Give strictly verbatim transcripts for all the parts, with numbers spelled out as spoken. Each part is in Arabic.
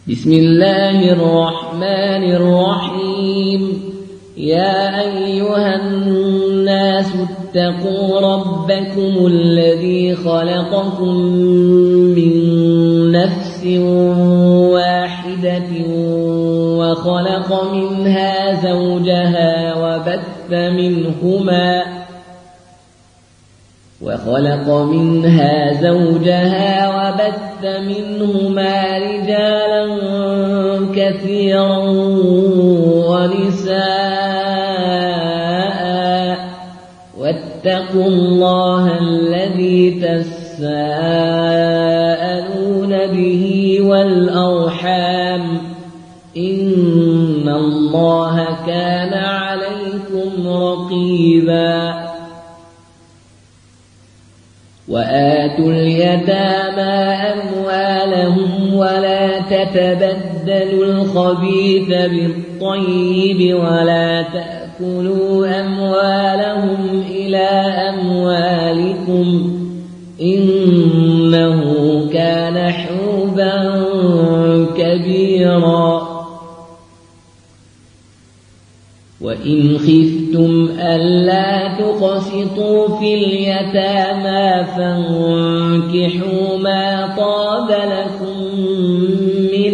بسم الله الرحمن الرحيم. يا أيها الناس اتقوا ربكم الذي خلقكم من نفس واحدة وخلق منها زوجها وبث منهما وخلق منها زوجها وبث منهما رجالا كثيرا ونساء واتقوا الله الذي تساءلون به والأرحام إن الله كان عليكم رقيبا. وآتوا اليتامى أموالهم ولا تتبدلوا الخبيث بالطيب ولا تأكلوا أموالهم إلى أموالكم إنه كان حوبا كبيرا. وإن خفتم ألا تقسطوا في اليتامى فانكحوا ما طاب لكم من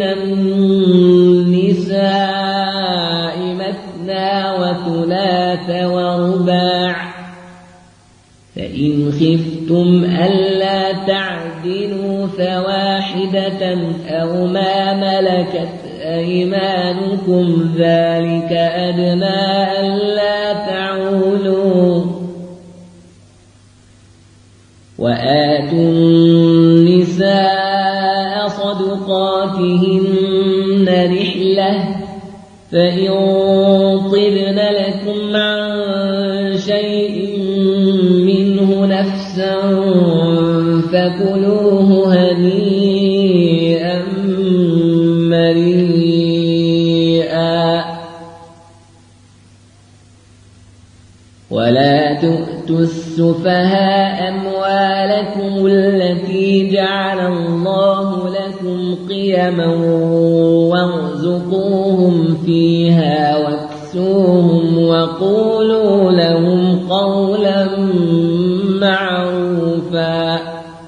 النساء مثنى وثلاث ورباع، فإن خفتم ألا تعدلوا فواحدة أو ما ملكت أيمانكم ذلك أدنى ألا تعولوا. وآتوا النساء صدقاتهن نحلة فإن طبن لكم عن شيء منه نفسا فكلوه هنيئا مريئا. ولا تؤتوا السفهاء أموالكم التي جعل الله لكم قيما وارزقوهم فيها واكسوهم وقولوا لهم قولا معروفا.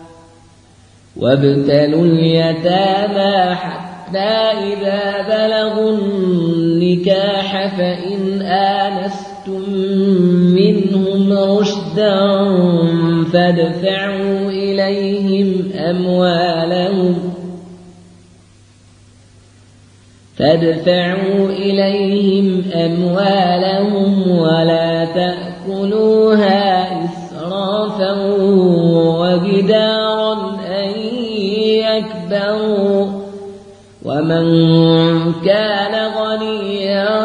وابتلوا اليتامى حتى إذا بلغوا النكاح فإن آنستم منهم رشدا فادفعوا إليهم أموالهم فادفعوا إليهم أموالهم ولا تأكلوها إسرافا وبدارا أن يكبروا. ومن كان غنيا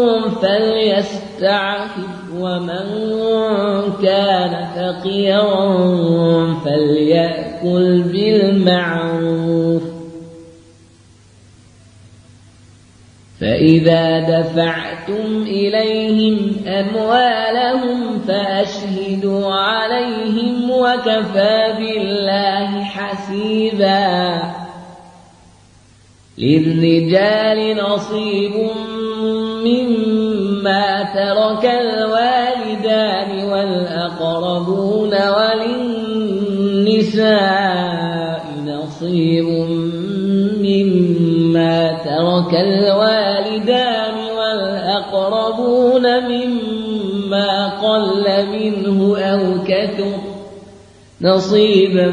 فليستعفف ومن كان فقيرا فليأكل بالمعروف. فإذا دفعتم إليهم أموالهم فأشهدوا عليهم وكفى بالله حسيبا. للرجال نصيب مما ترك الوالدان والأقربون وللنساء نصيب مما ترك الوالدان والأقربون مما قل منه أو كثر نصيبا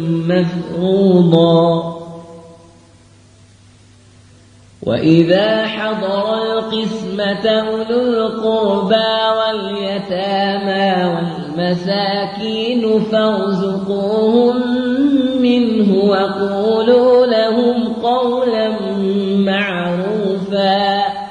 مفروضا. وإذا حضر القسمة أولو القربى واليتامى والمساكين فارزقوهم منه وقولوا لهم قولا معروفا.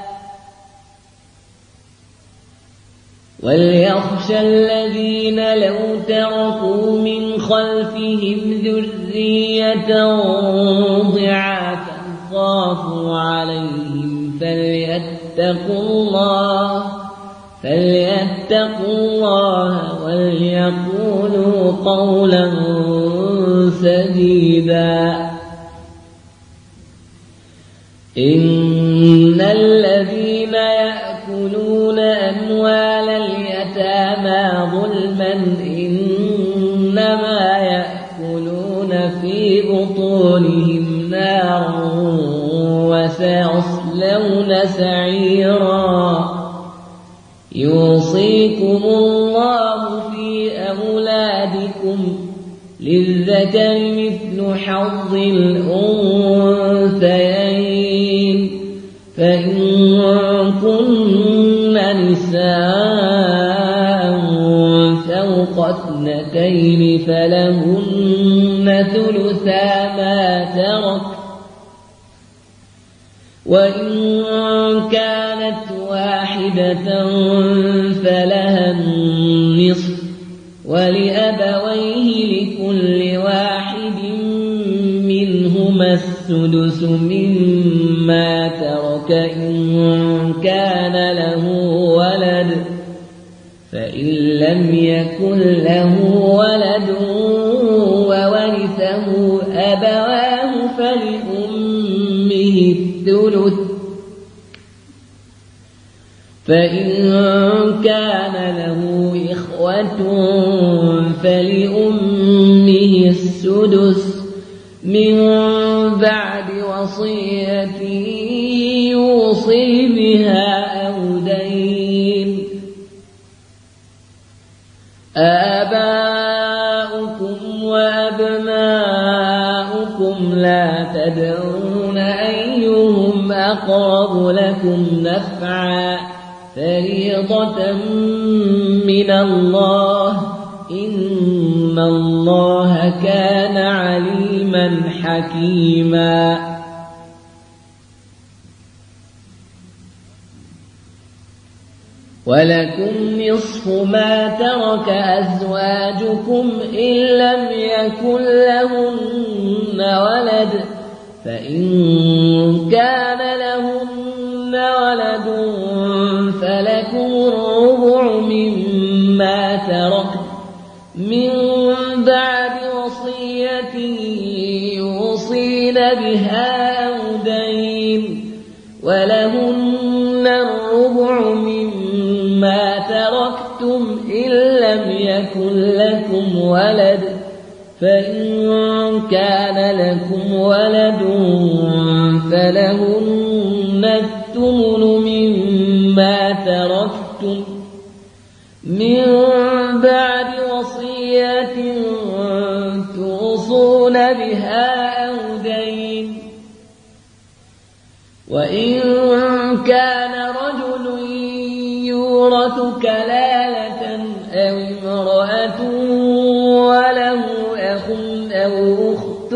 وليخشى الذين لو تركوا من خلفهم ذرية ضعافا خافوا عليهم فليتقوا الله فليتقوا الله وليقولوا قولا سديدا. إن الذين يأكلون أموال اليتامى ظلما إنما يأكلون في بطونهم نارا وسيصلون سعيرا يوصيكم الله في أولادكم للذكر مثل حظ الأنثيين فإن كن نساء فوق اثنتين فلهن ثلثا ما ترك وإن كانت واحدة فلها النصف ولأبويه لكل واحد منهما السدس مما ترك إن كان له ولد فإن لم يكن له ولد وورثه أبواه فلأمه الثلث فإن كان له إخوة فلأمه السدس من بعد وصية يوصي بها أو دين آباؤكم وأبناؤكم لا تدرون أيهم أقرب لكم نفعا فريضة من الله إن الله كان عليما حكيما ولكم نصف ما ترك أزواجكم إن لم يكن لهن ولد فإن كان لهن ولد فلكم الربع مما ترك من بعد وصية يوصين بها أو دين ولهن الربع مما تركتم إن لم يكن لكم ولد فإن كان لكم ولد فلهن الثمن مما تركتم من بعد وصية توصون بها أو دين وإن كان رجل يورث كلالة أو امرأة وله أخ أو أخت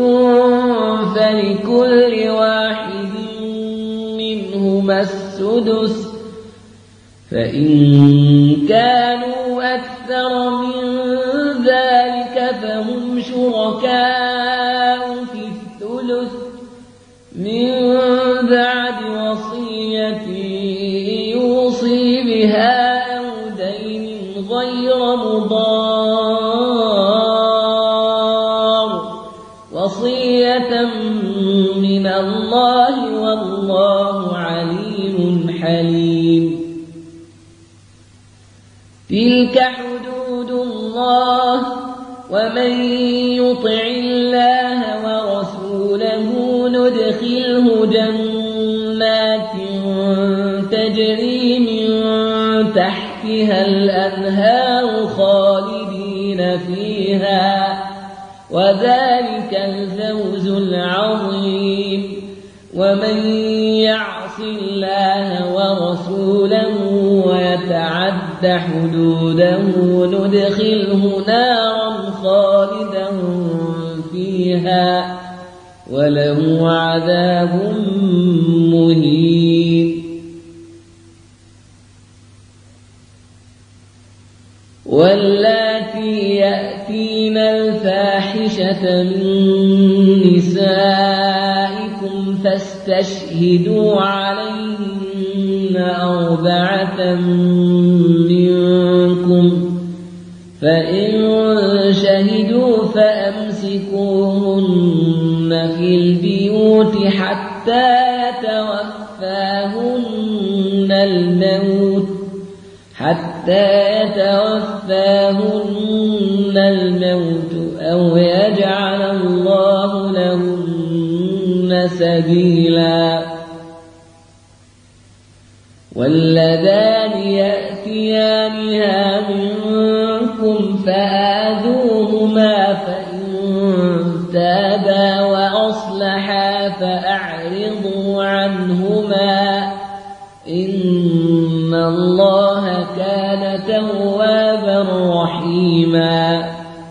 فلكل واحد منهما السدس فإن كانوا أكثر من ذلك فهم شركاء في الثلث من بعد وصية يوصي بها أو دين غير مضار وصية من الله والله عليم حليم تلك حدود الله ومن يطع الله ورسوله ندخله جنات تجري من تحتها الأنهار خالدين فيها وذلك الفوز العظيم ومن يعص الله ورسوله ويتعد حدوده ندخله نارا خالدا فيها وله عذاب مهين واللاتي يأتين الفاحشة من نسائكم فاستشهدوا عليهن أربعة منكم فإن شهدوا فأمسكوهن في البيوت حتى حتى يتوفاهن الموت حتى يتوفاهن الموت أو يجعل الله لهن سبيلا. واللذان يأتيانها منكم فآذوهما فإن تابا وأصلحا فأعرضوا عنهما إن الله كان توابا رحيما.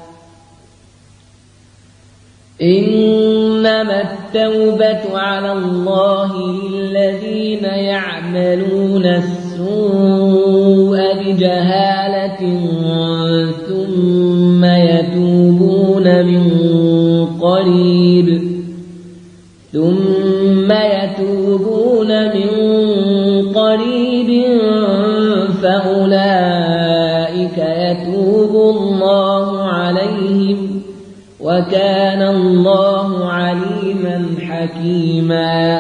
إنما التوبة على الله للذين يعملون السوء بجهالة ثم يتوبون من قريب ثم يتوبون من قريب فأولئك يتوب الله عليهم وكان الله عليما حكيما.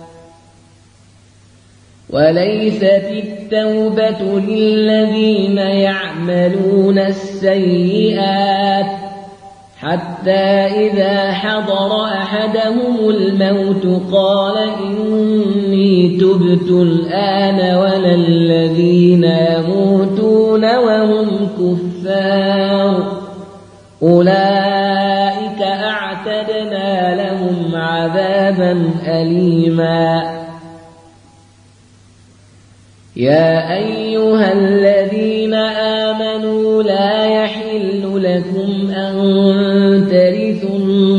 وليست التوبة للذين يعملون السيئات حتى إذا حضر أحدهم الموت قال إني تبت الآن ولا الذين يموتون وهم كفار أولئك أعتدنا لهم عذابا أليما. يا أيها الذين آمنوا لا يحل لكم أن ترثوا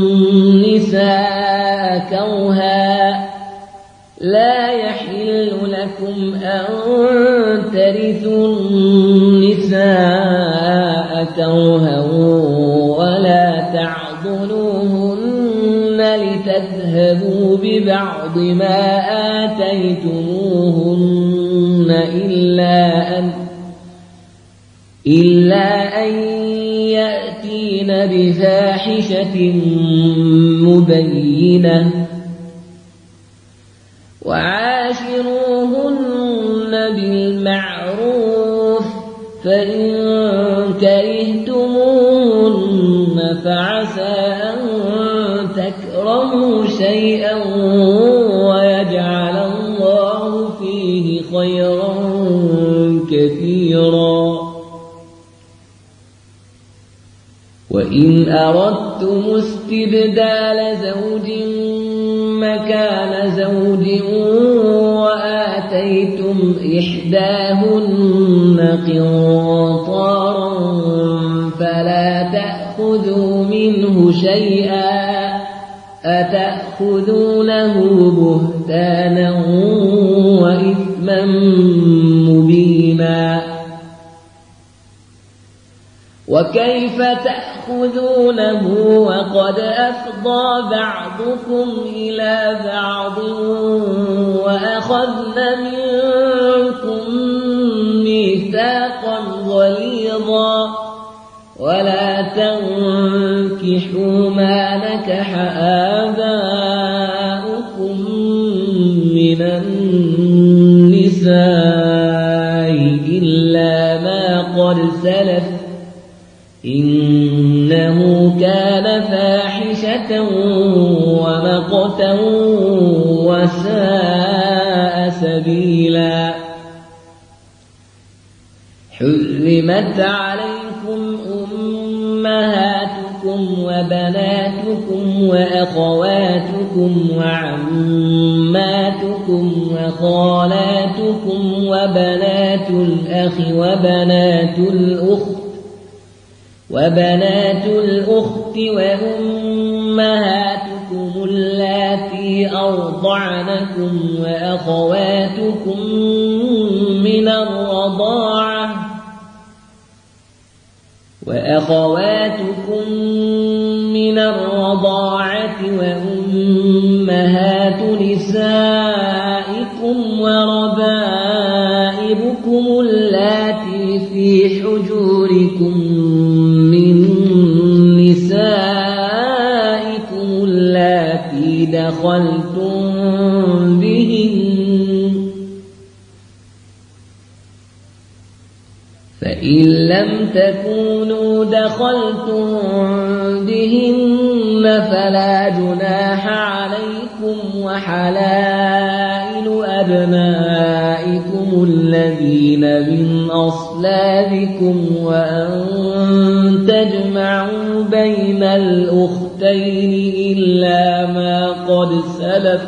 النساء كرها لا يحل لكم أن ترثوا النساء كرها ولا تعضلوهن لتذهبوا ببعض ما آتيتموهن إلا أن إلا أن يأتين بفاحشة مبينة وعاشروهن بالمعروف فإن كرهتموهن فعسى أن تكرهوا شيئا ويجعل الله فيه خيرا كثيرا. وإن أردتم استبدال زوج مكان زوج وآتيتم إحداهن قنطارا فلا تأخذوا منه شيئا أتأخذونه بهتانا وإثما مبينا. وكيف تأخذونه وقد أفضى بعضكم إلى بعض وأخذن منكم ميثاقا غليظا ولا تنكحوا ما نكح آباؤكم من النساء إلا ما قد سلف إنه كان فاحشة ومقتا وساء سبيلا. حرمت عليكم أمهاتكم وبناتكم وأخواتكم وعماتكم وخالاتكم وبنات الأخ وبنات الأخت وبنات الأخت وأمهاتكم اللاتي أرضعنكم وأخواتكم من الرضاعة وأخواتكم من الرضاعة وأمهات نسائكم وربائبكم اللاتي في حجوركم من نسائكم اللاتي دخلتم بهن فإن لم تكونوا دخلتم بهن فلا جناح عليكم وحلائل أبنائكم الذين من أصلابكم وأن تجمعوا بين الأختين إلا ما قد سلف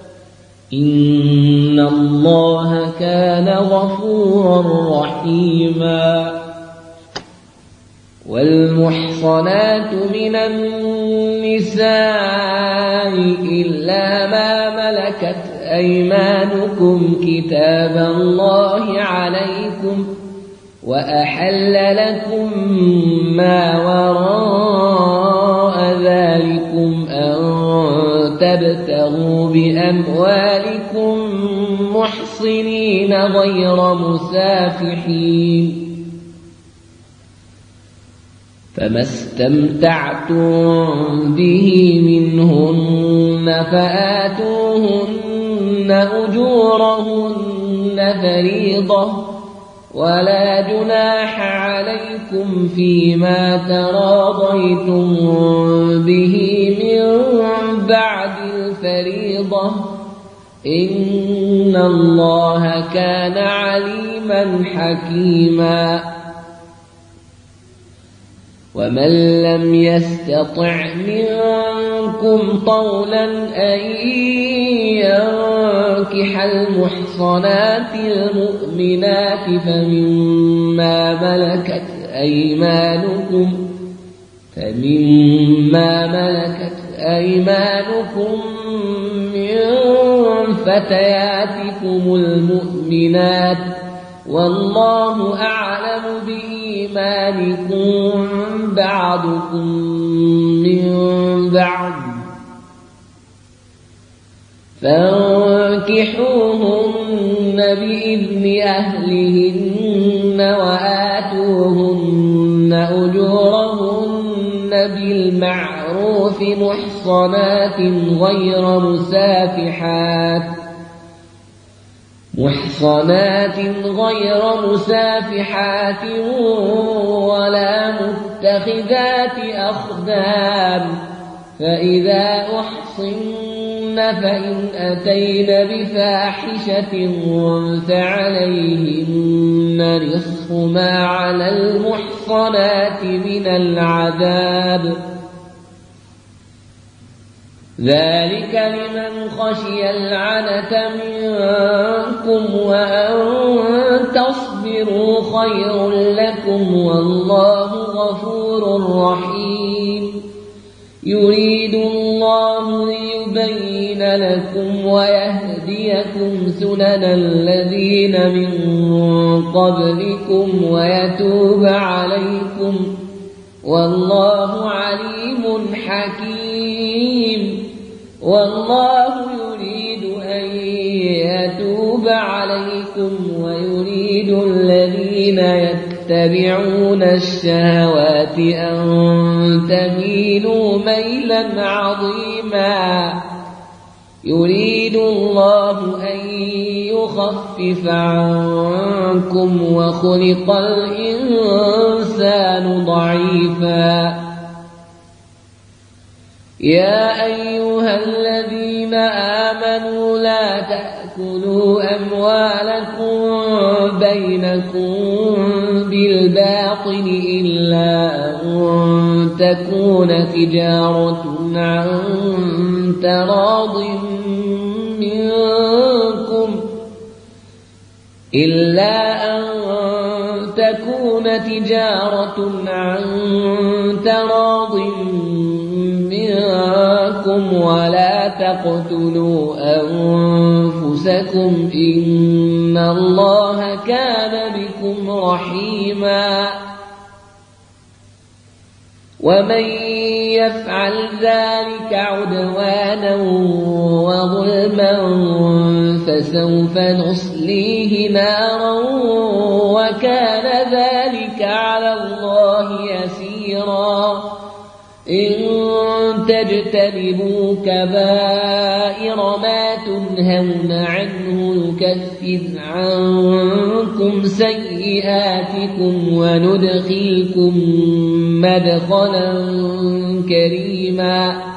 إن الله كان غفورا رحيما. والمحصنات من النساء إلا ما ملكت أيمانكم كتاب الله عليكم وأحل لكم ما وراء ذلكم أن تبتغوا بأموالكم محصنين غير مسافحين فما استمتعتم به منهن فآتوهن أجورهن فريضة ولا جناح عليكم فيما تراضيتم به من بعد الفريضة إن الله كان عليما حكيما. ومن لم يستطع منكم طولا أن ينكح المحصنات المؤمنات فمما ملكت أيمانكم فمما ملكت أيمانكم من فتياتكم المؤمنات والله أعلم بإيمانكم بعضكم من بعض فانكحوهن بإذن أهلهن وآتوهن أجورهن بالمعروف محصنات غير مسافحات محصنات غير مسافحات ولا متخذات أخدان فإذا أحصن فإن أتين بفاحشة فعليهن نصف ما على المحصنات من العذاب ذلك لمن خشي العنة منكم وأن تصبروا خير لكم والله غفور رحيم. يريد الله ليبين لكم ويهديكم سنن الذين من قبلكم ويتوب عليكم والله عليم حكيم. والله يريد أن يتوب عليكم ويريد الذين يتبعون الشهوات أن تميلوا ميلا عظيما. يريد الله أن يخفف عنكم وخلق الإنسان ضعيفا. يا أيها الذين آمنوا لا تأكلوا أموالكم بينكم بالباطل إلا أن تكون تجارة عن تراض منكم إلا أن تكون تجارة عن تراض منكم ولا تقتلوا أنفسكم إن الله كان بكم رحيما. ومن يفعل ذلك عدوانا وظلما فسوف نصليه نارا وكان ذلك على الله يسيرا. إن تجتنبوا تجتنبوا كبائر ما تنهون عنه نكفر عنكم سيئاتكم وندخلكم مدخلا كريما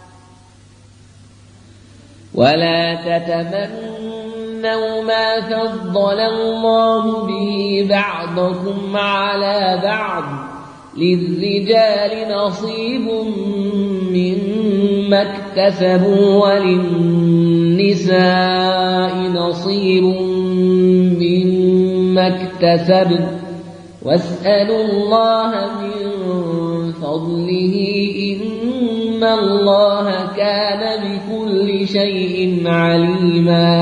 ولا تتمنوا ما فضل الله به بعضكم على بعض للرجال نصيب مما اكتسبوا وللنساء نصيب مما اكتسبن واسألوا الله من فضله إن الله كان بكل شيء عليما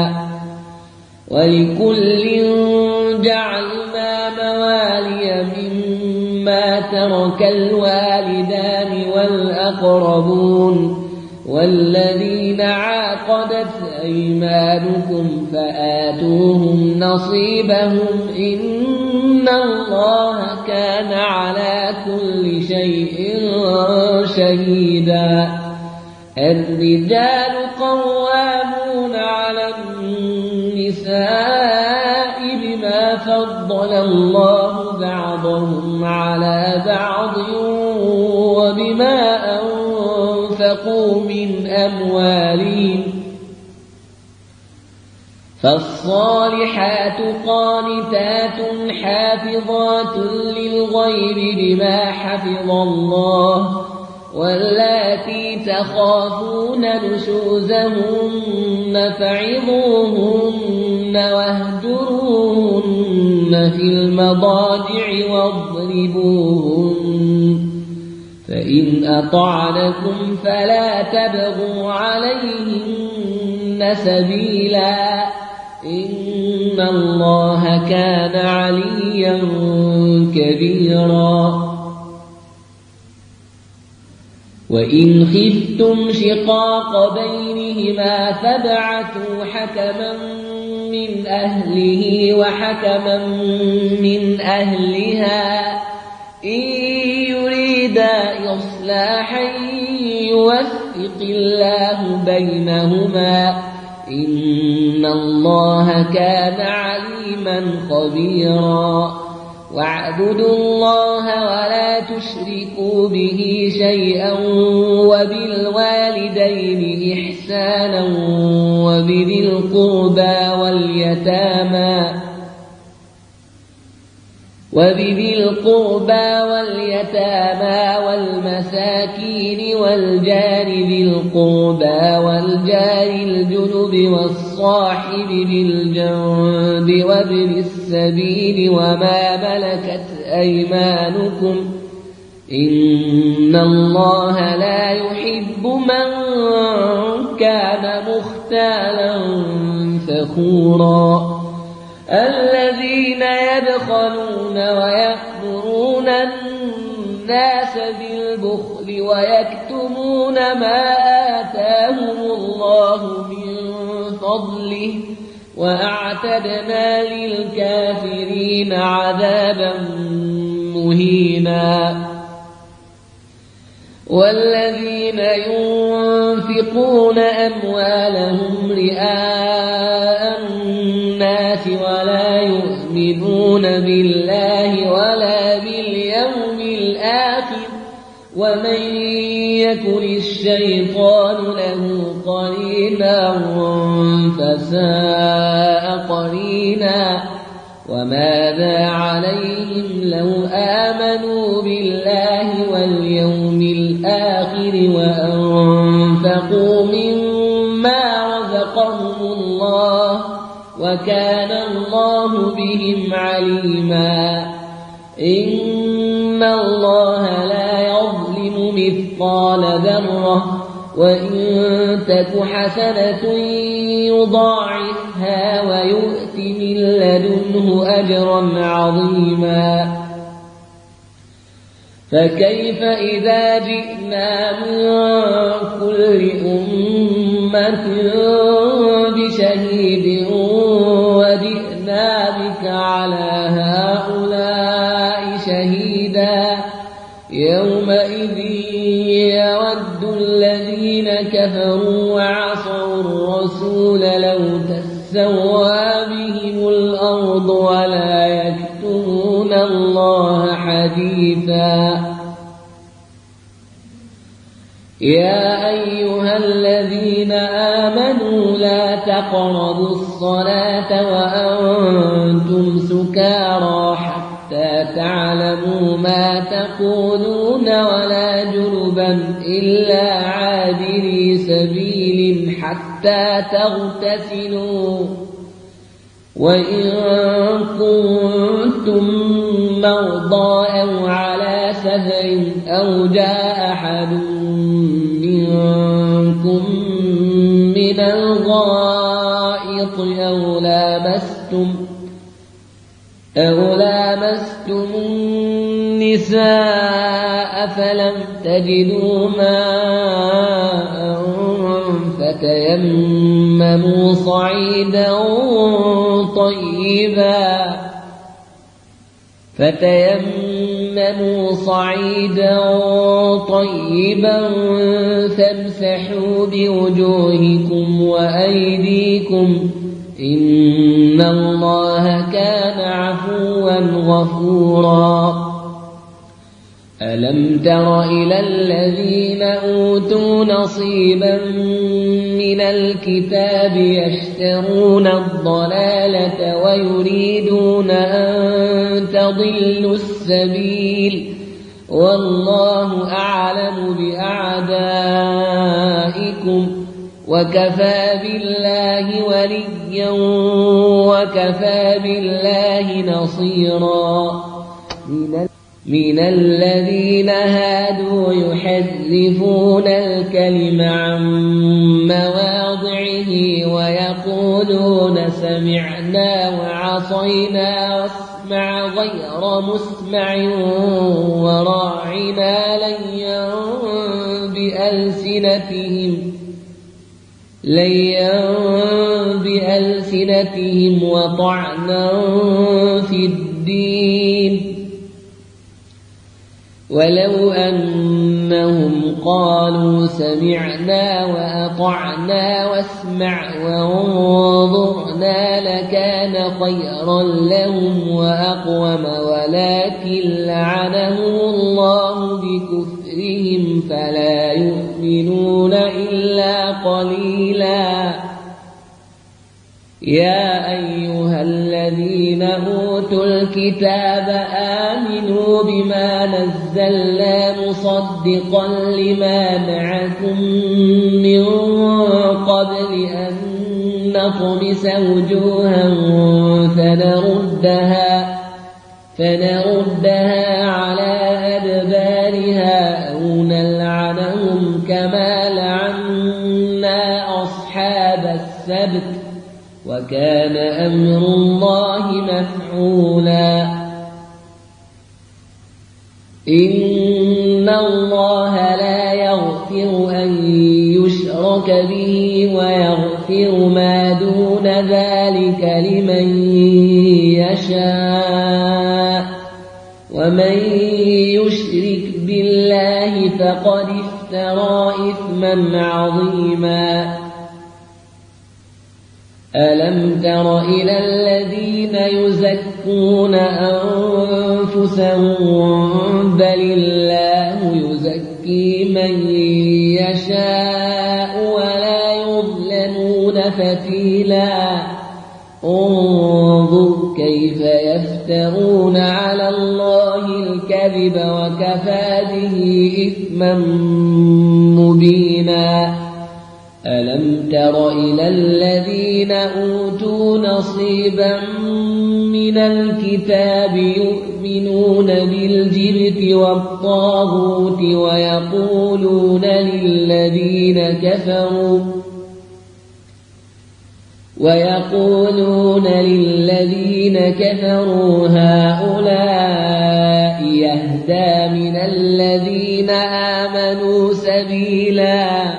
ولكل جعلنا موالي مما ترك الوالدان والأقربون والذين عاقدت أيمانكم فآتوهم نصيبهم إن الله كان على كل شيء شهيدا الرجال قوامون على النساء بما فضل الله بعضهم على بعض وبما أنفقوا من أموالهم فالصالحات قانتات حافظات للغيب بما حفظ الله واللاتي تخافون نشوزهن فعظوهن واهجروهن في المضاجع واضربوهن فإن أطعنكم فلا تبغوا عليهن سبيلا إن الله كان عليا كبيرا وإن خفتم شقاق بينهما فابعثوا حكما من أهله وحكما من أهلها إن يريدا إصلاحا يوفق الله بينهما إن الله كان عليما خبيرا واعبدوا الله ولا تشركوا به شيئا وبالوالدين إحسانا وبذي القربى واليتامى وبذي القربى واليتامى والمساكين والجار ذي القربى والجار الجنب والصاحب بالجنب وابن السبيل وما ملكت أيمانكم إن الله لا يحب من كان مختالا فخورا الذين يبخلون ويأمرون الناس بالبخل ويكتمون ما آتاهم الله من فضله وأعتدنا للكافرين عذابا مهينا والذين ينفقون أموالهم رئاء الناس ولا يؤمنون بالله ولا باليوم الآخر ومن يكن الشيطان له قرينا فساء قرينا وماذا عليهم لو آمنوا بالله واليوم الآخر وأنفقوا مما رزقهم الله وكان الله بهم عليما إن الله لا يظلم مثقال ذرة وإن تك حسنة يضاعفها ويؤت من لدنه أجرا عظيما فكيف إذا جئنا من كل أمة بشهيد وجئنا بك على هؤلاء شهيدا يومئذ يود الذين كفروا وعصوا الرسول لو تسوى بهم الأرض ولا يكتمون الله حديثا. يا أيها الذين آمنوا لا تقربوا الصلاة وأنتم سكارى حتى تعلموا ما تقولون ولا جنبا إلا عابري سبيل حتى تغتسلوا، وإن كنتم مرضى أو على سفر أو جاء أحد منكم من الغائط أو لامستم أو لامستم النساء فلم تجدوا ماء فتيمموا صعيدا طيبا فتيمموا صعيدا طيبا فامسحوا بوجوهكم وأيديكم إن الله كان عفوا غفورا. ألم تر إلى الذين أوتوا نصيبا من الكتاب يشترون الضلالة ويريدون أن تضلوا السبيل والله أعلم بأعدائكم وكفى بالله وليا وكفى بالله نصيرا. من الذين هادوا يحرفون الكلم عن مواضعه ويقولون سمعنا وعصينا واسمع غير مسمع وراعنا ليا بألسنتهم ليا بألسنتهم وطعنا في الدين ولو أنهم قالوا سمعنا وأطعنا واسمع وانظرنا لكان خيرا لهم وأقوم ولكن لعنهم الله بكفرهم فلا يؤمنون إلا قليلا. يا أيها الذين أوتوا الكتاب آمنوا بما نزلنا مصدقا لما معكم من قبل أن نطمس وجوها فنردها, فنردها على أدبارها أو نلعنهم كما لعنا أصحاب السبت وكان أمر الله مفعولا. إن الله لا يغفر أن يشرك به ويغفر ما دون ذلك لمن يشاء ومن يشرك بالله فقد افترى إثما عظيما. ألم تر إلى الذين يزكون أنفسهم بل الله يزكي من يشاء ولا يظلمون فتيلا. انظر كيف يفترون على الله الكذب وكفى به إثما مبينا. ألم تر إلى الذين أوتوا نصيبا من الكتاب يؤمنون بالجبت والطاغوت ويقولون للذين كفروا ويقولون للذين كفروا هؤلاء يهدى من الذين آمنوا سبيلا.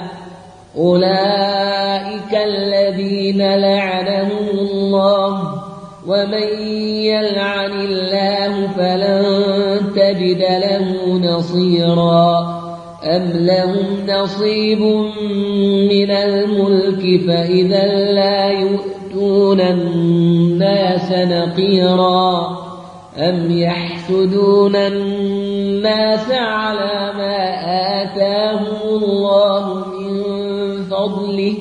أولئك الذين لعنهم الله ومن يلعن الله فلن تجد له نصيرا. أم لهم نصيب من الملك فإذا لا يؤتون الناس نقيرا أم يحسدون الناس على ما آتاهم الله من فضله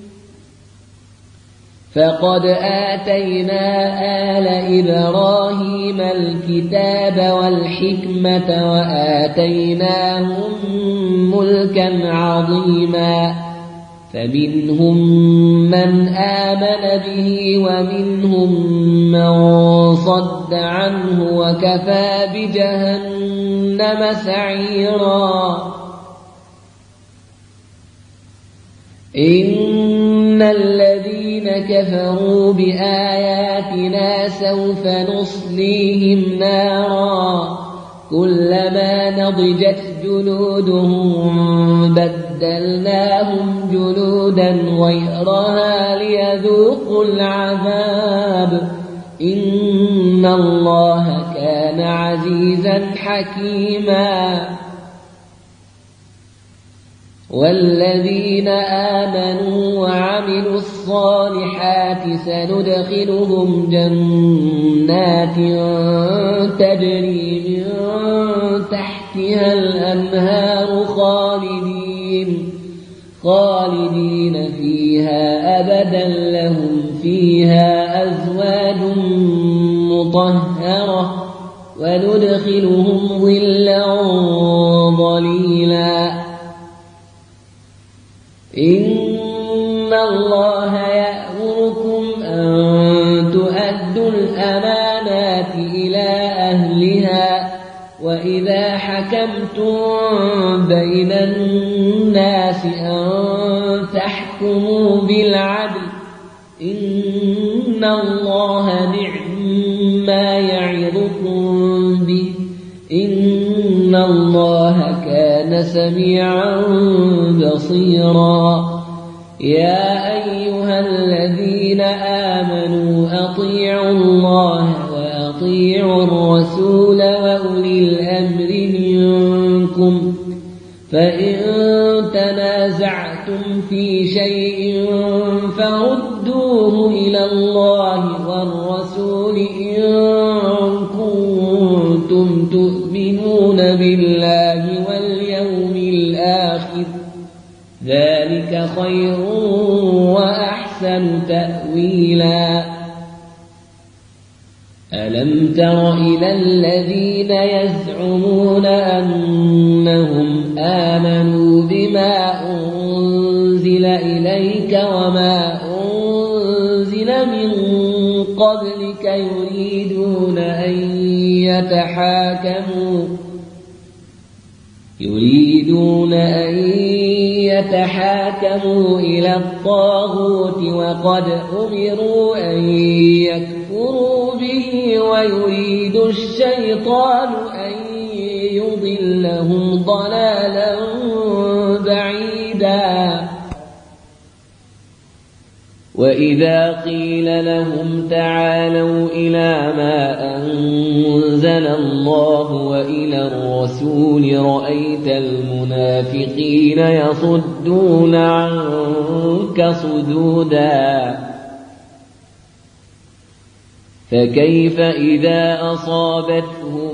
فقد آتينا آل إبراهيم الكتاب والحكمة وآتيناهم ملكا عظيما فمنهم من آمن به ومنهم من صد عنه وكفى بجهنم سعيرا إن الذين كفروا بآياتنا سوف نصليهم نارا كلما نضجت جلودهم بدلناهم جلودا غيرها ليذوقوا العذاب إن الله كان عزيزا حكيما والذين آمنوا وعملوا الصالحات سندخلهم جنات تجري من تحتها الأنهار خالدين خالدين فيها أبدا لهم فيها أزواج مطهرة وندخلهم ظلا ظليلا إن الله يأمركم أن تؤدوا الأمانات إلى أهلها وإذا حكمتم بين الناس أن تحكموا بالعدل إن الله نعم ما يعظكم به إن الله كان سميعا بصيرا يا أيها الذين آمنوا أطيعوا الله وأطيعوا الرسول وأولي الأمر منكم فإن تنازعتم في شيء فردوه إلى الله والرسول إن كنتم تؤمنون بالله واليوم الآخر ذلك خير وأحسن تأويلا ألم تر إلى الذين يزعمون أنهم آمنوا بما أنزل إليك وما أنزل من قبلك يريدون أن يتحاكموا يريدون أن يتحاكموا إلى الطاغوت وقد أمروا أن يكفروا به ويريد الشيطان أن يضلهم ضلالا بعيدا وإذا قيل لهم تعالوا إلى ما أنزل الله وإلى الرسول رأيت المنافقين يصدون عنك صدودا فكيف إذا أصابتهم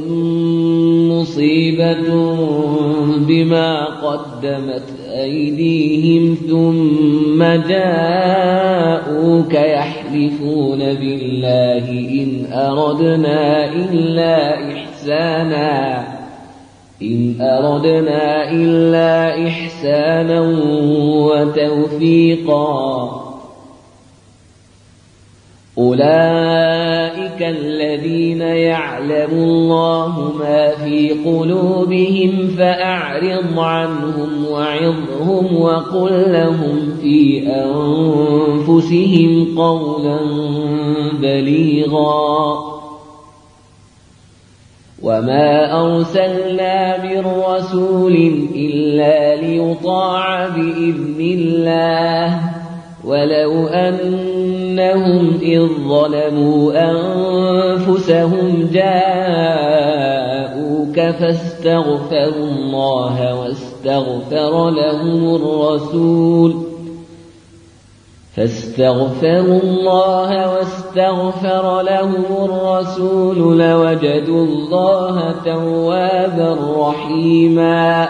مصيبة بما قدمت أيديهم ثم جاءوك يحلفون بالله إن أردنا إلا إحسانا إن أردنا إلا إحسانا وتوفيقا أولئك الذين يعلم الله ما في قلوبهم فأعرض عنهم وعظهم وقل لهم في أنفسهم قولا بليغا وما أرسلنا من رسول إلا ليطاع بإذن الله ولو أنهم إذ ظلموا أنفسهم جاءوك فاستغفروا الله واستغفروا فاستغفر لهم الرسول فاستغفروا الله واستغفر لهم الرسول لوجدوا الله توابا رحيما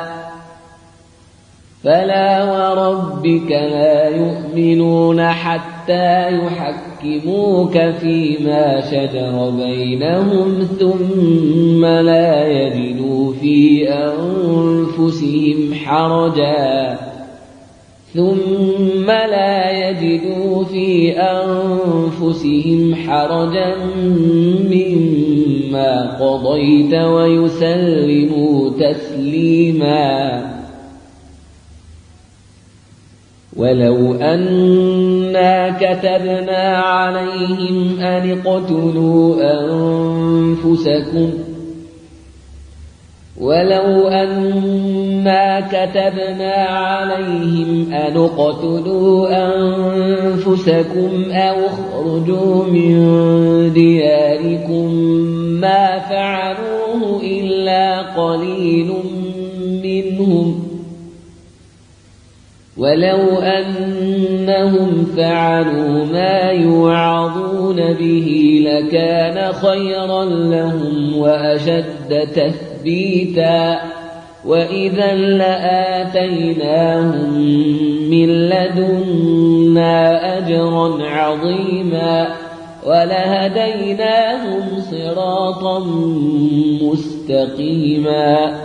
فلا وربك لا يؤمنون حتى يحكموك فيما شجر بينهم ثم لا يجدوا في أنفسهم حرجا ثم لا يجدوا في أنفسهم حرجا مما قضيت ويسلموا تسليما ولو أنا كتبنا عليهم أن اقتلوا أنفسكم ولو أنا كتبنا عليهم أن اقتلوا أنفسكم أو اخرجوا من دياركم ما فعلوه إلا قليل منهم ولو أنهم فعلوا ما يوعظون به لكان خيرا لهم وأشد تثبيتا وإذا لآتيناهم من لدنا أجرا عظيما ولهديناهم صراطا مستقيما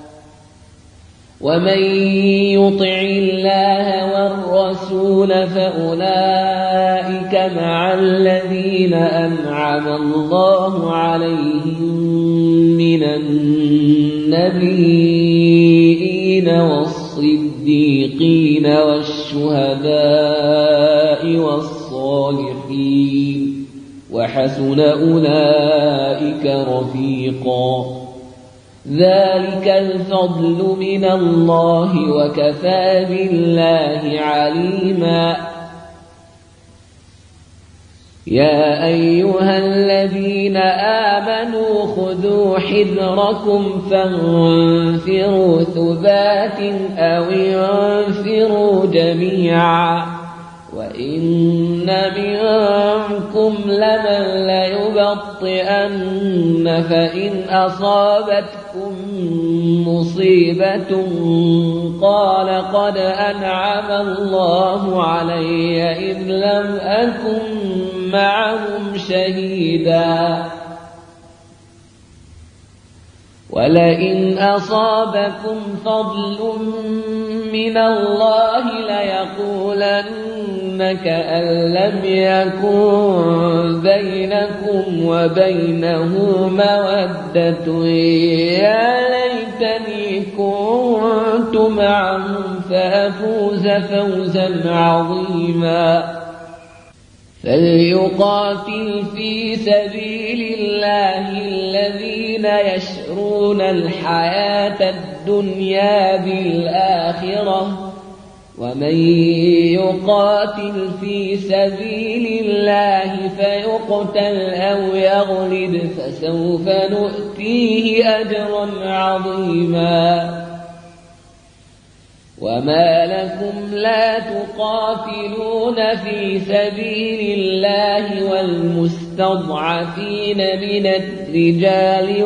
ومن يطع الله والرسول فأولئك مع الذين أنعم الله عليهم من النبيين والصديقين والشهداء والصالحين وحسن أولئك رفيقا ذلك الفضل من الله وكفى بالله عليما يا أيها الذين آمنوا خذوا حذركم فانفروا ثبات أو انفروا جميعا وإن منكم لمن ليبطئن فإن أصابتكم مصيبة قال قد أنعم الله علي إذ لم أكن معهم شهيدا ولئن أصابكم فضل من الله ليقولن كأن لم يكن بينكم وبينه مودة يا ليتني كنت معهم فأفوز فوزا عظيما فليقاتل في سبيل الله الذين يشرون الحياة الدنيا بالآخرة ومن يقاتل في سبيل الله فيقتل أو يغلب فسوف نؤتيه أجرا عظيما وما لكم لا تقاتلون في سبيل الله والمستضعفين من الرجال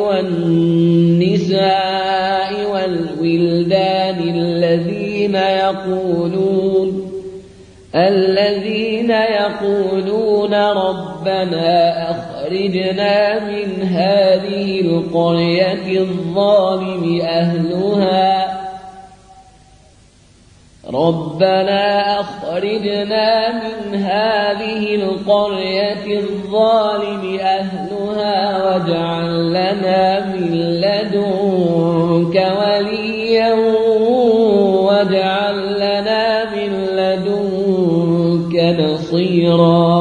والنساء والولدان الذين يقولون الذين يقولون ربنا أخرجنا من هذه القرية الظالم أهلها ربنا أخرجنا من هذه القرية الظالم أهلها واجعل لنا من لدنك وليا واجعل لنا من لدنك نصيرا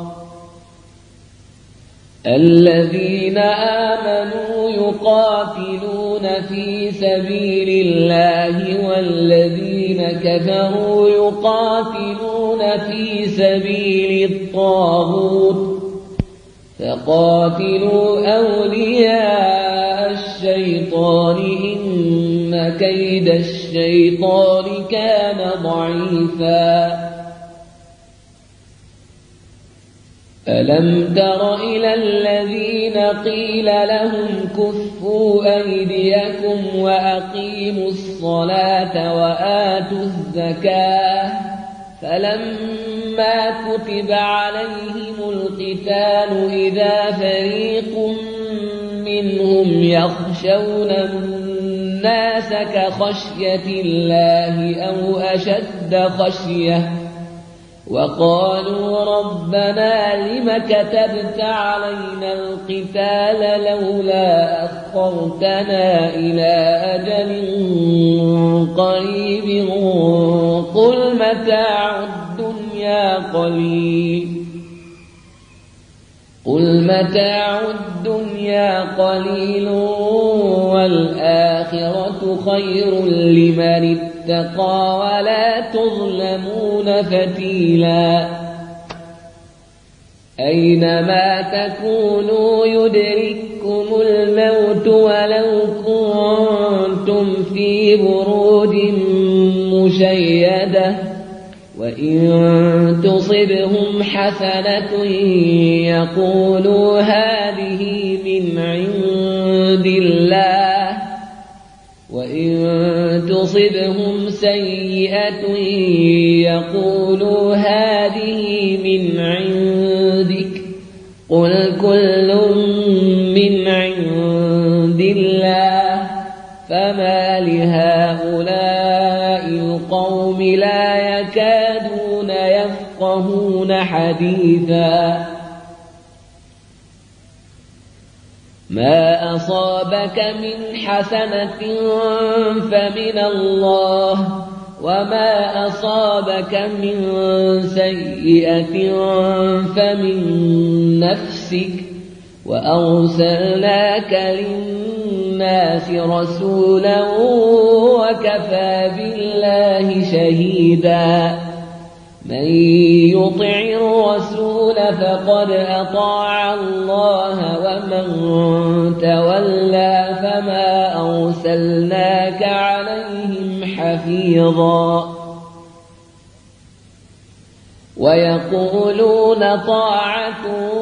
الذين آمنوا يقاتلون في سبيل الله والذين كفروا يقاتلون في سبيل الطاغوت فقاتلوا أولياء الشيطان إن إن كيد الشيطان كان ضعيفا. ألم تر إلى الذين قيل لهم كفوا أيديكم وأقيموا الصلاة وآتوا الزكاة فلما كتب عليهم القتال إذا فريق منهم يخشون الناس كخشية الله أو أشد خشية وقالوا ربنا لم كتبت علينا القتال لولا أخرتنا إلى أجل قريب قل متاع الدنيا قليل قل متاع الدنيا قليل والآخرة خير لمن اتقى ولا تظلمون فتيلا. أينما تكونوا يدرككم الموت ولو كنتم في بروج مشيدة وإن تصبهم حسنة يقولوا هذه من عند الله وإن تصبهم سيئة يقولوا هذه من عندك قل كل من عند الله فما لهؤلاء القوم لا يكادون يفقهون حديثا. ما أصابك من حسنة فمن الله وما أصابك من سيئة فمن نفسك وأرسلناك للناس رسولا وكفى بالله شهيدا. من يطع الرسول فقد أطاع الله ومن تولى فما أرسلناك عليهم حفيظا. ويقولون طاعة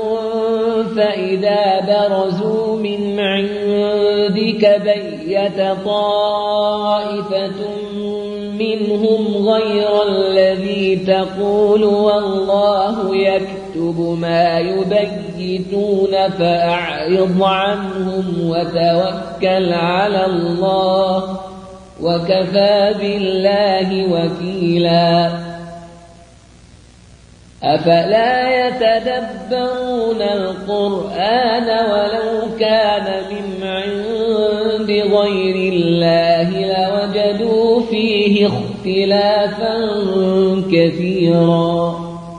فإذا برزوا من عندك بيت طائفة منهم غير الذي تقول والله يكتب ما يبيتون فأعرض عنهم وتوكل على الله وكفى بالله وكيلا. أفلا يتدبرون القرآن ولو كان من عند غير الله لوجدوا فيه اختلافا كثيرا.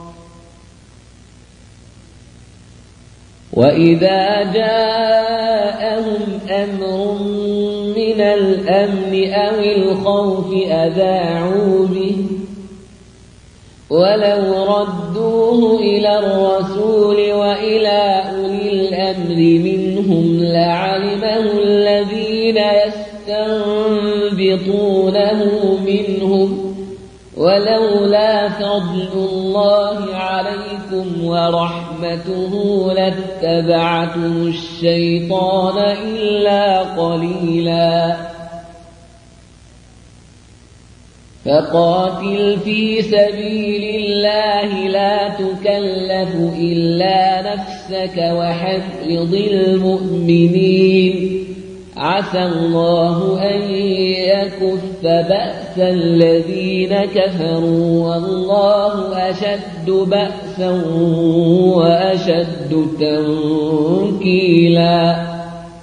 وإذا جاءهم أمر من الأمن أو الخوف أذاعوا به ولو ردوه إلى الرسول وإلى أولي الأمر منهم لعلمه الذين يستنبطونه منهم ولولا فضل الله عليكم ورحمته لاتبعتم الشيطان إلا قليلا. فقاتل في سبيل الله لا تكلف إلا نفسك وحرض المؤمنين عسى الله أن يكف بأس الذين كفروا والله أشد بأسا وأشد تنكيلا.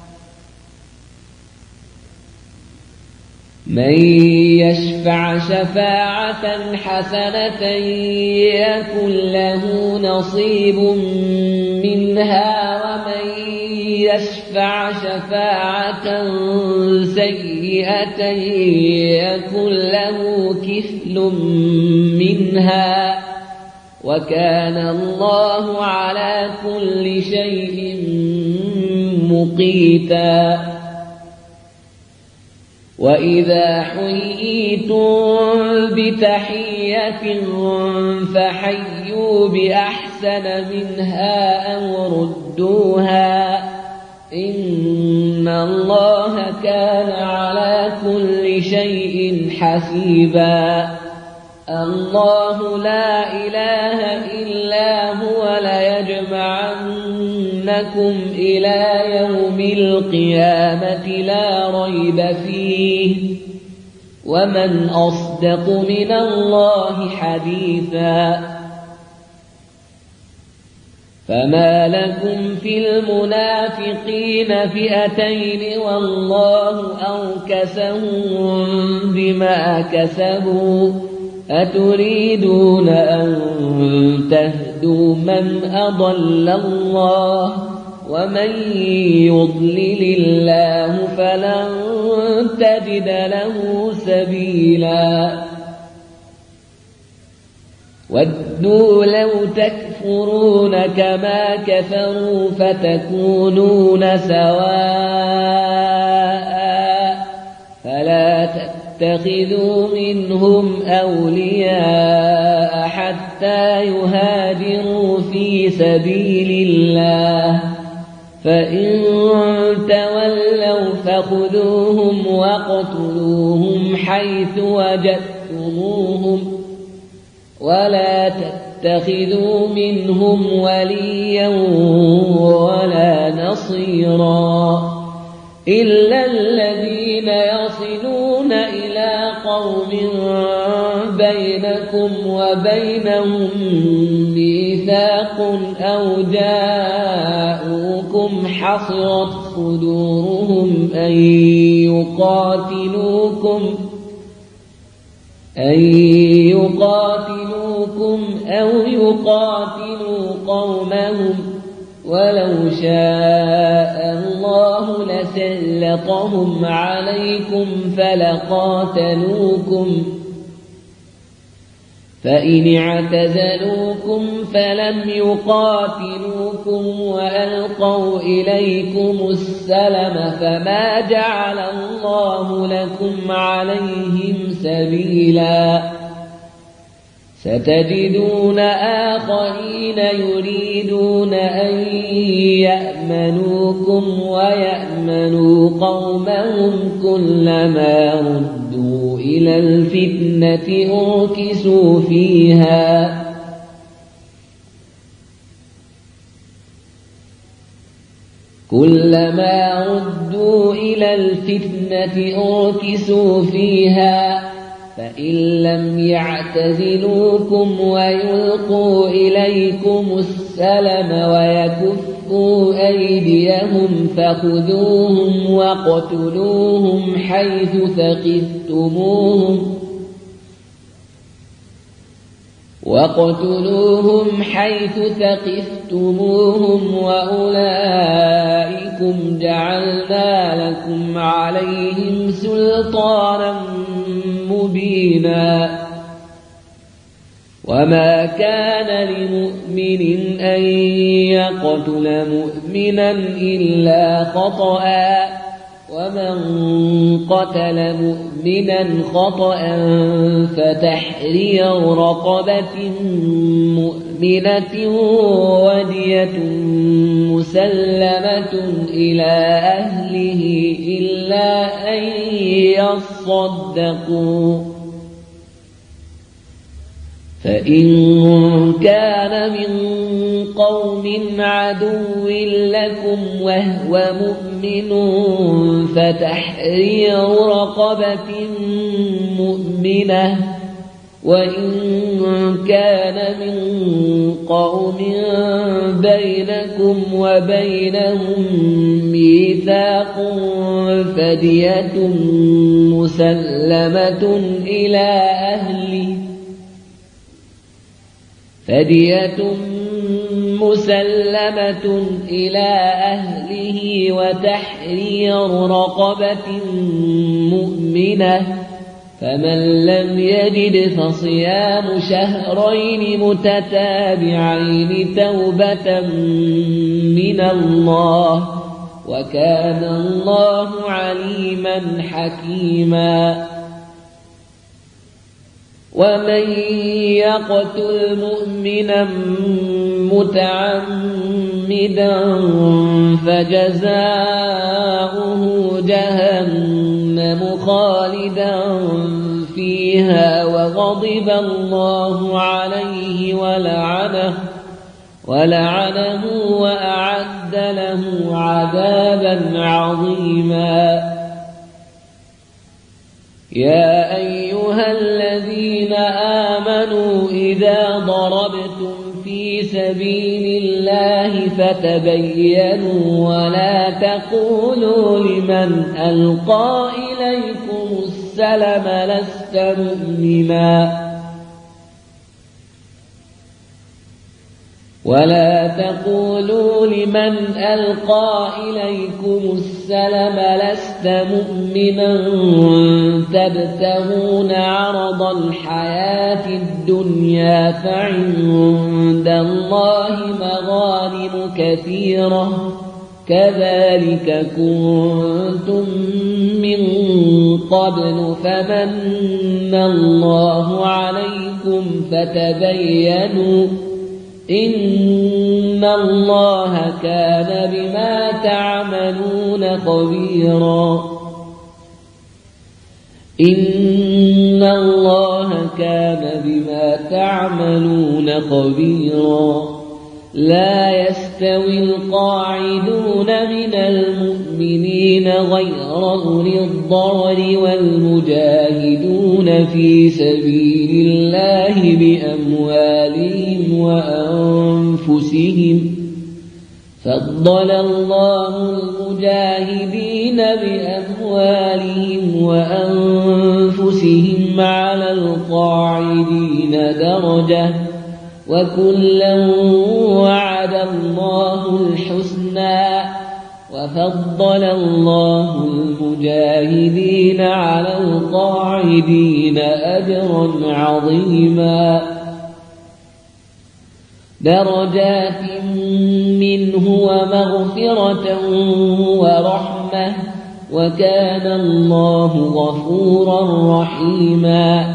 من يشفع شفاعة حسنة يكن له نصيب منها ومن يشفع شفاعة سيئة يكن له كفل منها وكان الله على كل شيء مقيتا. وإذا حييتم بتحية فحيوا بأحسن منها أو ردوها إن الله كان على كل شيء حسيبا. الله لا إله إلا هو ليجمعنكم إلى يوم القيامة لا ريب فيه ومن أصدق من الله حديثا. فما لكم في المنافقين فئتين والله أركسهم بما كسبوا أتريدون أن تهدوا من أضل الله ومن يضلل الله فلن تجد له سبيلا. ودوا لو تكفرون كما كفروا فتكونون سواء فلا تتخذوا منهم أولياء حتى يهاجروا في سبيل الله فإن تولوا فخذوهم واقتلوهم حيث وجدتموهم ولا تتخذوا منهم وليا ولا نصيرا إلا الذين يصلون إلى قوم بينكم وبينهم ميثاق أو جاءوكم حصرت صدورهم أن يقاتلوكم أن يقاتلوكم أو يقاتلوا قومهم ولو شاء الله لسلطهم عليكم فلقاتلوكم فإن اعتزلوكم فلم يقاتلوكم وألقوا إليكم السلم فما جعل الله لكم عليهم سبيلا. ستجدون آخرين يريدون أن يأمنوكم ويأمنوا قومهم كلما ردوا إلى الفتنة أركسوا فيها كلما ردوا إلى الفتنة أركسوا فيها فإن لم يعتزلوكم ويلقوا إليكم السلم ويكفوا أيديهم فخذوهم واقتلوهم حيث ثقفتموهم واقتلوهم حيث ثقفتموهم وأولئكم جعلنا لكم عليهم سلطانا مبينا. وما كان لمؤمن أن يقتل مؤمنا إلا خطأ ومن قتل مؤمنا خطأ فتحرير رقبة مؤمنة ودية مسلمة إلى أهله إلا أن يصدقوا فإن كان من قوم عدو لكم وهو مؤمن فتحرير رقبة مؤمنة وإن كان من قوم بينكم وبينهم ميثاق فدية مسلمة إلى أهله فدية مسلمة إلى أهله وتحرير رقبة مؤمنة فمن لم يجد فصيام شهرين متتابعين توبة من الله وكان الله عليما حكيما. ومن يقتل مؤمنا متعمدا فجزاؤه جهنم خالدا فيها وغضب الله عليه ولعنه ولعنه وأعد له عذابا عظيما. يا أيها الذين آمنوا إذا ضربتم في سبيل الله فتبينوا ولا تقولوا لمن ألقى إليكم السلم لست مؤمنا ولا تقولوا لمن ألقى إليكم السلم لست مؤمنا تبتغون عرض الحياة الدنيا فعند الله مغانم كثيرة كذلك كنتم من قبل فمن الله عليكم فتبينوا إن الله كان بما تعملون خبيرا. إن الله كان بما تعملون خبيرا. لا يستوي القاعدون من المؤمنين غير أولي الضرر والمجاهدون في سبيل الله بأموالهم وأنفسهم فضل الله المجاهدين بأموالهم وأنفسهم على القاعدين درجة وكلا وعد الله الحسنى وفضل الله المجاهدين على القاعدين أجرا عظيما. درجات منه ومغفرة ورحمة وكان الله غفورا رحيما.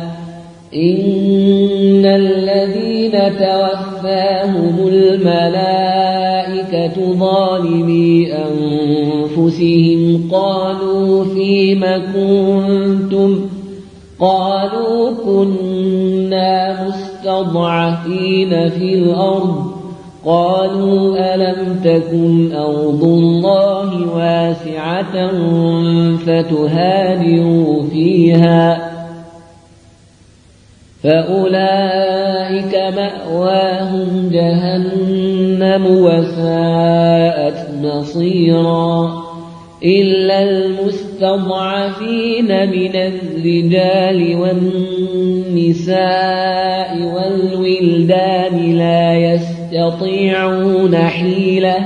إن الذين توفاهم الملائكة ظالمي أنفسهم قالوا فيم كنتم قالوا كنا مستضعفين في الأرض قالوا ألم تكن أرض الله واسعة فتهاجروا فيها فأولئك مأواهم جهنم وساءت مصيرا. إلا المستضعفين من الرجال والنساء والولدان لا يستطيعون حيلة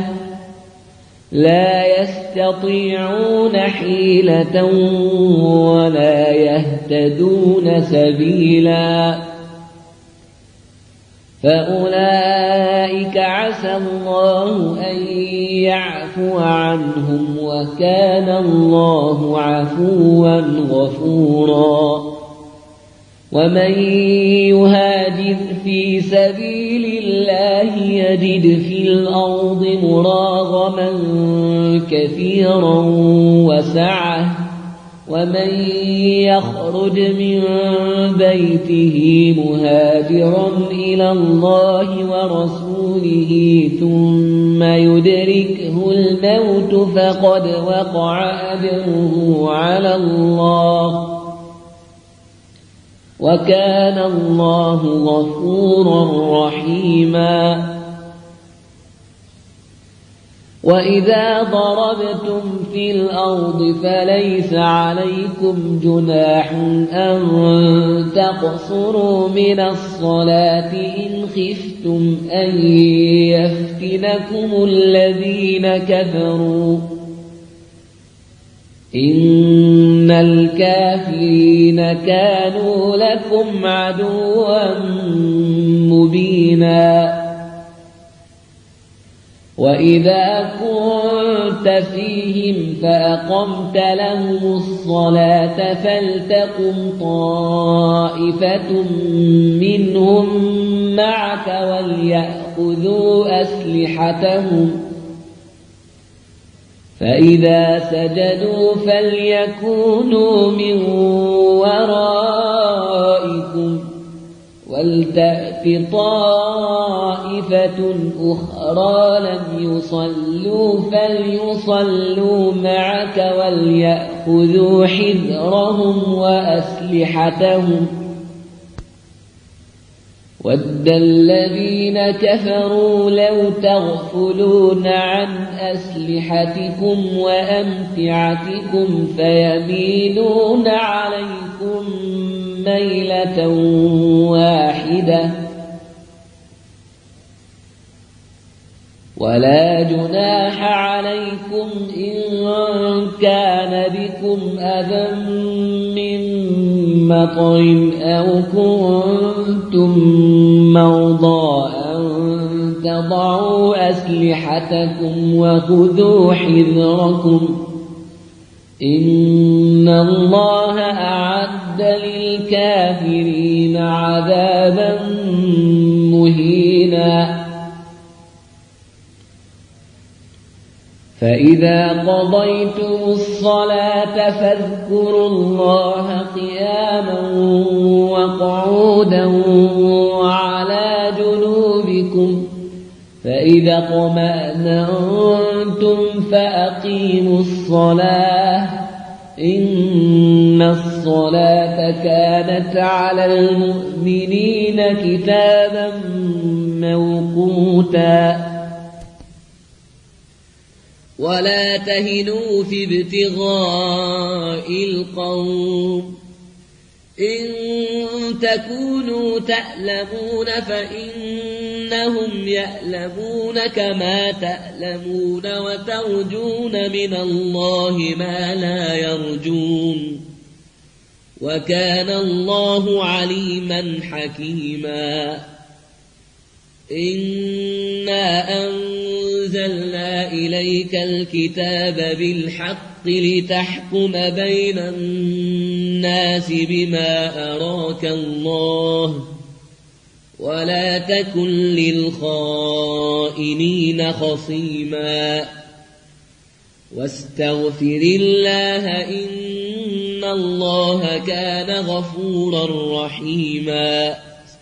لا يستطيعون حيلة ولا يهتدون سبيلا فأولئك عسى الله أن يعفو عنهم وكان الله عفوا غفورا. ومن يهاجر في سبيل الله يجد في الأرض مراغما كثيرا وسعة ومن يخرج من بيته مهاجرا إلى الله ورسوله ثم يدركه الموت فقد وقع أجره على الله وكان الله غفورا رحيما. وإذا ضربتم في الأرض فليس عليكم جناح أن تقصروا من الصلاة إن خفتم أن يفتنكم الذين كفروا إن الكافرين كانوا لكم عدوا مبينا. وإذا كنت فيهم فأقمت لهم الصلاة فلتقم طائفة منهم معك وليأخذوا أسلحتهم فإذا سجدوا فليكونوا من ورائكم ولتأت طائفة أخرى لم يصلوا فليصلوا معك وليأخذوا حذرهم وأسلحتهم ود الذين كفروا لو تغفلون عن أسلحتكم وأمتعتكم فيميلون عليكم ميلة واحدة ولا جناح عليكم إن كان بكم أذى من مطر أو كنتم مرضى أن تضعوا أسلحتكم وخذوا حذركم إن الله أعد للكافرين عذابا مهينا فإذا قضيتم الصلاة فاذكروا الله قياما وقعودا وعلى جنوبكم فإذا اطمأننتم فأقيموا الصلاة إن الصلاة كانت على المؤمنين كتابا موقوتا ولا تهنوا في ابتغاء القوم إن تكونوا تألمون فإنهم يألمون كما تألمون وترجون من الله ما لا يرجون وكان الله عليما حكيما إنا أنزلنا إليك الكتاب بالحق لتحكم بين الناس بما أراك الله ولا تكن للخائنين خصيما واستغفر الله إن الله كان غفورا رحيما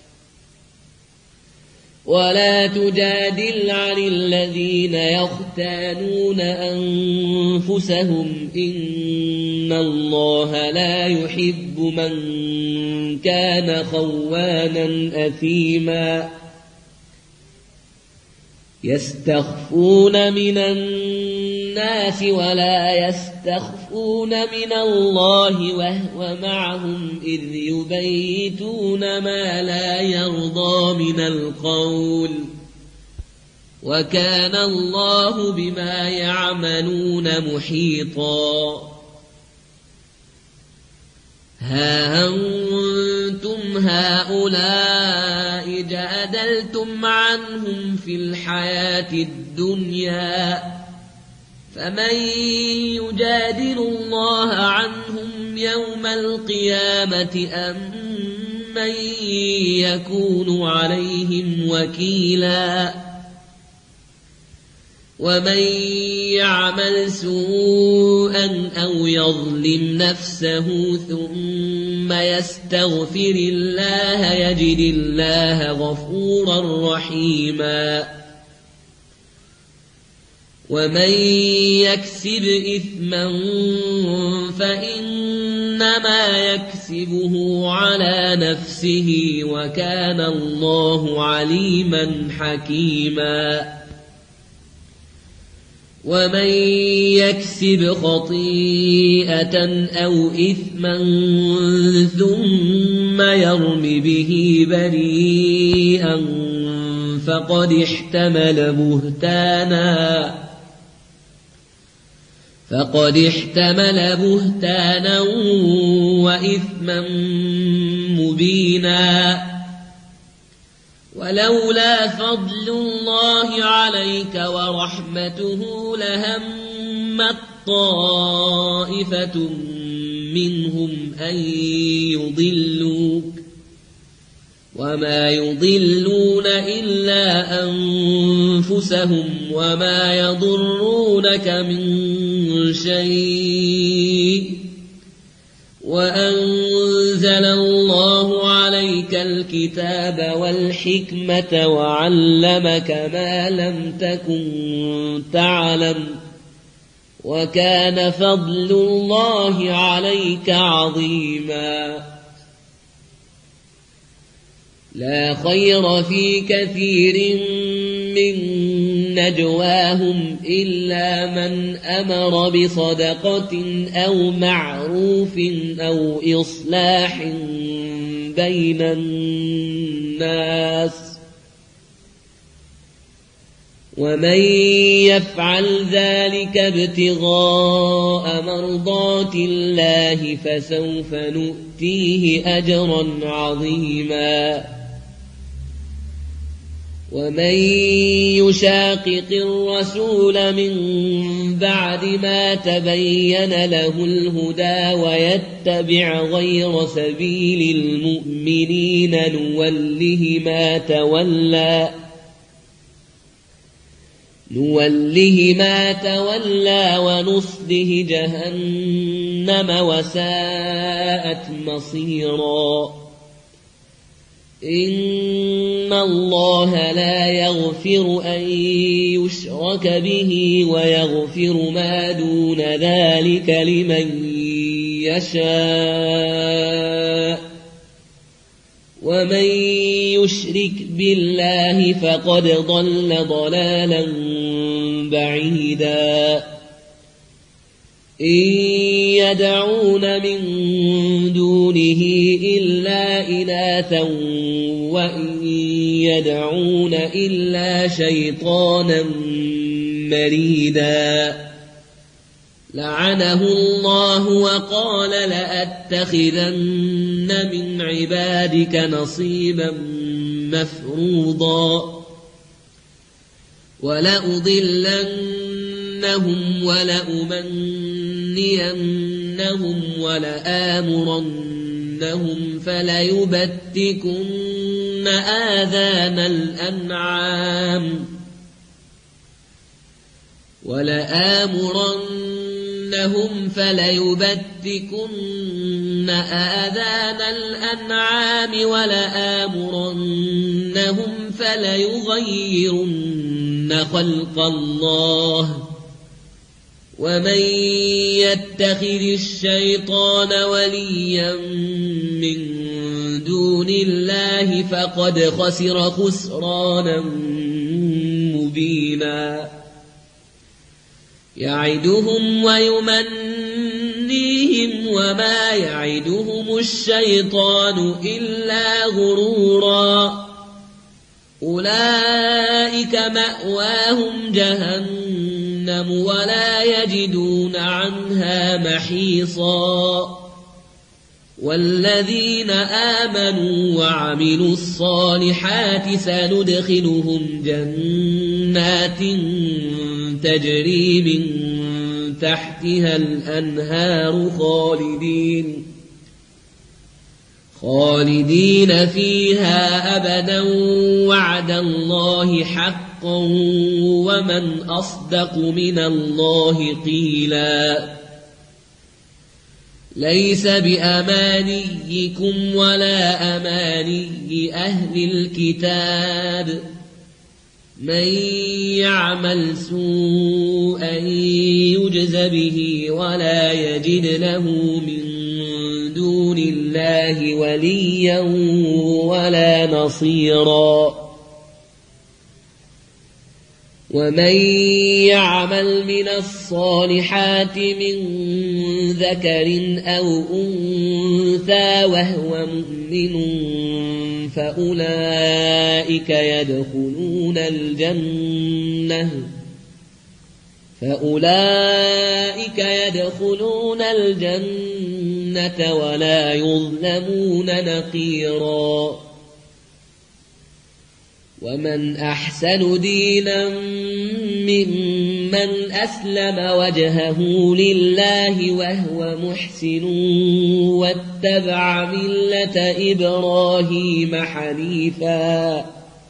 ولا تجادل عن الذين يختانون أنفسهم إن الله لا يحب من كان خوانا أثيما يستخفون من الناس ولا يستخفون من الله وهو معهم إذ يبيتون ما لا يرضى من القول وكان الله بما يعملون محيطا ها أنتم هؤلاء جادلتم عنهم في الحياة الدنيا فمن يجادل الله عنهم يوم القيامة أم من يكون عليهم وكيلا ومن يعمل سوءا أو يظلم نفسه ثم يستغفر الله يجد الله غفورا رحيما ومن يكسب إثما فإنما يكسبه على نفسه وكان الله عليما حكيما ومن يكسب خطيئة أو إثما ثم يرم به بريئا فقد احتمل بهتانا فقد احتمل بهتانا وإثما مبينا ولولا فضل الله عليك ورحمته لهمت طائفة منهم أن يضلوك وما يضلون إلا أنفسهم وما يضرونك من شيء وأنزل الله عليك الكتاب والحكمة وعلمك ما لم تكن تعلم وكان فضل الله عليك عظيما. لا خير في كثير من نجواهم إلا من أمر بصدقة أو معروف أو إصلاح بين الناس ومن يفعل ذلك ابتغاء مرضات الله فسوف نؤتيه أجرا عظيما. ومن يشاقق الرسول من بعد ما تبين له الهدى ويتبع غير سبيل المؤمنين نوله ما تولى نوله ما تولى ونصله جهنم وساءت مصيرا. إن الله لا يغفر أن يشرك به ويغفر ما دون ذلك لمن يشاء ومن يشرك بالله فقد ضل ضلالا بعيدا. إن يدعون من دونه إلا إناثا وإن يدعون إلا شيطانا مريدا. لعنه الله وقال لأتخذن من عبادك نصيبا مفروضا ولأضلنهم ولأمنينهم ولآمرنهم فليبتكن آذان الأنعام ولآمرنهم فليبتكن آذان الأنعام ولآمرنهم فليغيرن خلق الله ومن يتخذ الشيطان وليا من دون الله فقد خسر خسرانا مبينا. يعدهم ويمنيهم وما يعدهم الشيطان إلا غرورا. أولئك مأواهم جهنم ولا يجدون عنها محيصا. والذين آمنوا وعملوا الصالحات سندخلهم جنات تجري من تحتها الأنهار خالدين خالدين فيها أبدا وعد الله حقا ومن أصدق من الله قيلا. ليس بأمانيكم ولا أماني أهل الكتاب من يعمل سوءا يجز به ولا يجد له من دون الله وليا ولا نصيرا. ومن يعمل من الصالحات من ذكر أو أنثى وهو مؤمن فأولئك يدخلون الجنة فأولئك يدخلون الجنة ولا يظلمون نقيرا. ومن أحسن دينا ممن أسلم وجهه لله وهو محسن واتبع ملة إبراهيم حنيفا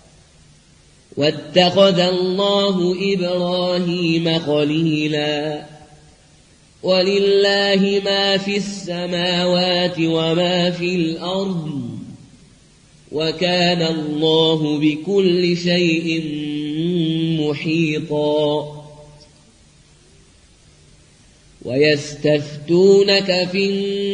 واتخذ الله إبراهيم خليلا ولله ما في السماوات وما في الأرض وكان الله بكل شيء محيطا ويستفتونك في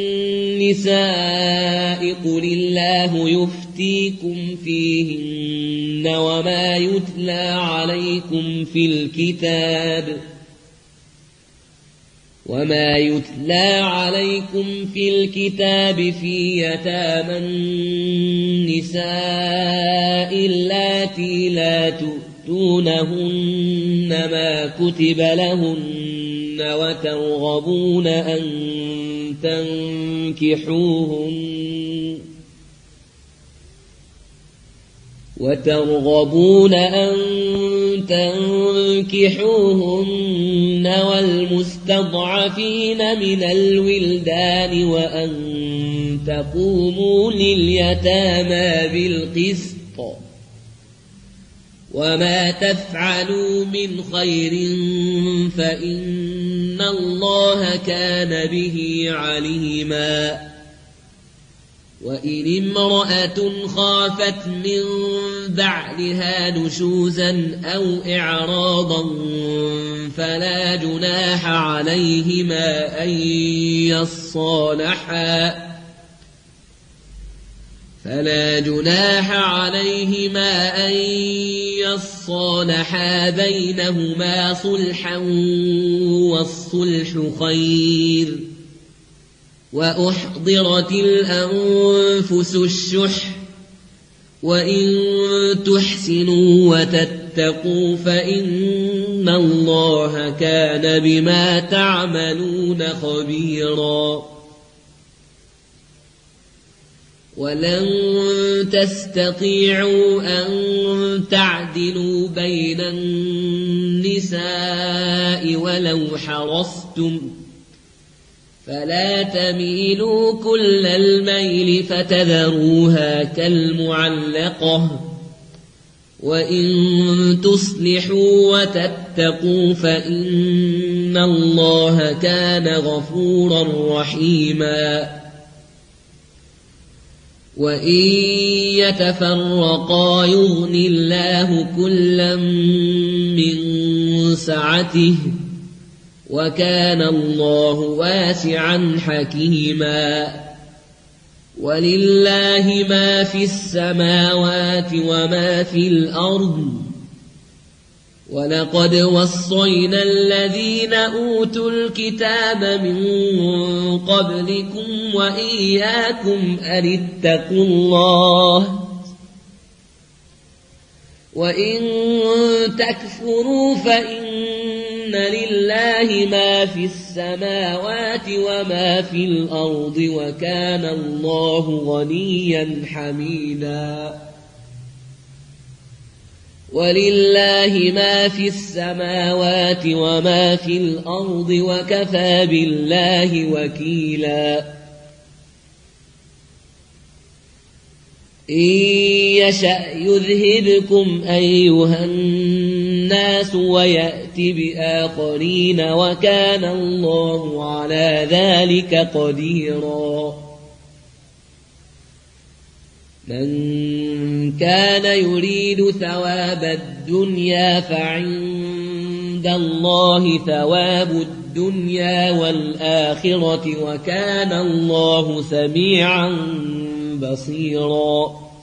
النساء قل الله يفتيكم فيهن وما يتلى عليكم في الكتاب وما يتلى عليكم في الكتاب في يتامى النساء اللاتي لا تؤتونهن ما كتب لهن وترغبون أن تنكحوهن وترغبون أن تنكحوهن والمستضعفين من الولدان وأن تقوموا لليتامى بالقسط وما تفعلوا من خير فإن الله كان به عليما وإن امرأة خافت من بعلها نشوزا أو إعراضا فلا جناح عليهما أن يصالحا فلا جناح عليهما أن يصالحا بينهما صلحا والصلح خير وأحضرت الأنفس الشح وإن تحسنوا وتتقوا فإن الله كان بما تعملون خبيرا ولن تستطيعوا أن تعدلوا بين النساء ولو حرصتم فلا تميلوا كل الميل فتذروها كالمعلقة وإن تصلحوا وتتقوا فإن الله كان غفورا رحيما وإن يتفرقا يغن الله كلا من سعته وكان الله واسعا حكيما ولله ما في السماوات وما في الأرض ولقد وصينا الذين أوتوا الكتاب من قبلكم وإياكم أن اتقوا الله وإن تكفروا فإن لله ما في السماوات وما في الأرض وكان الله غنيا حميدا ولله ما في السماوات وما في الأرض وكفى بالله وكيلا إن يشأ يذهبكم أيها الناس ويأت بآخرين وكان الله على ذلك قديرا من كان يريد ثواب الدنيا فعند الله ثواب الدنيا والآخرة وكان الله سميعا بصيرا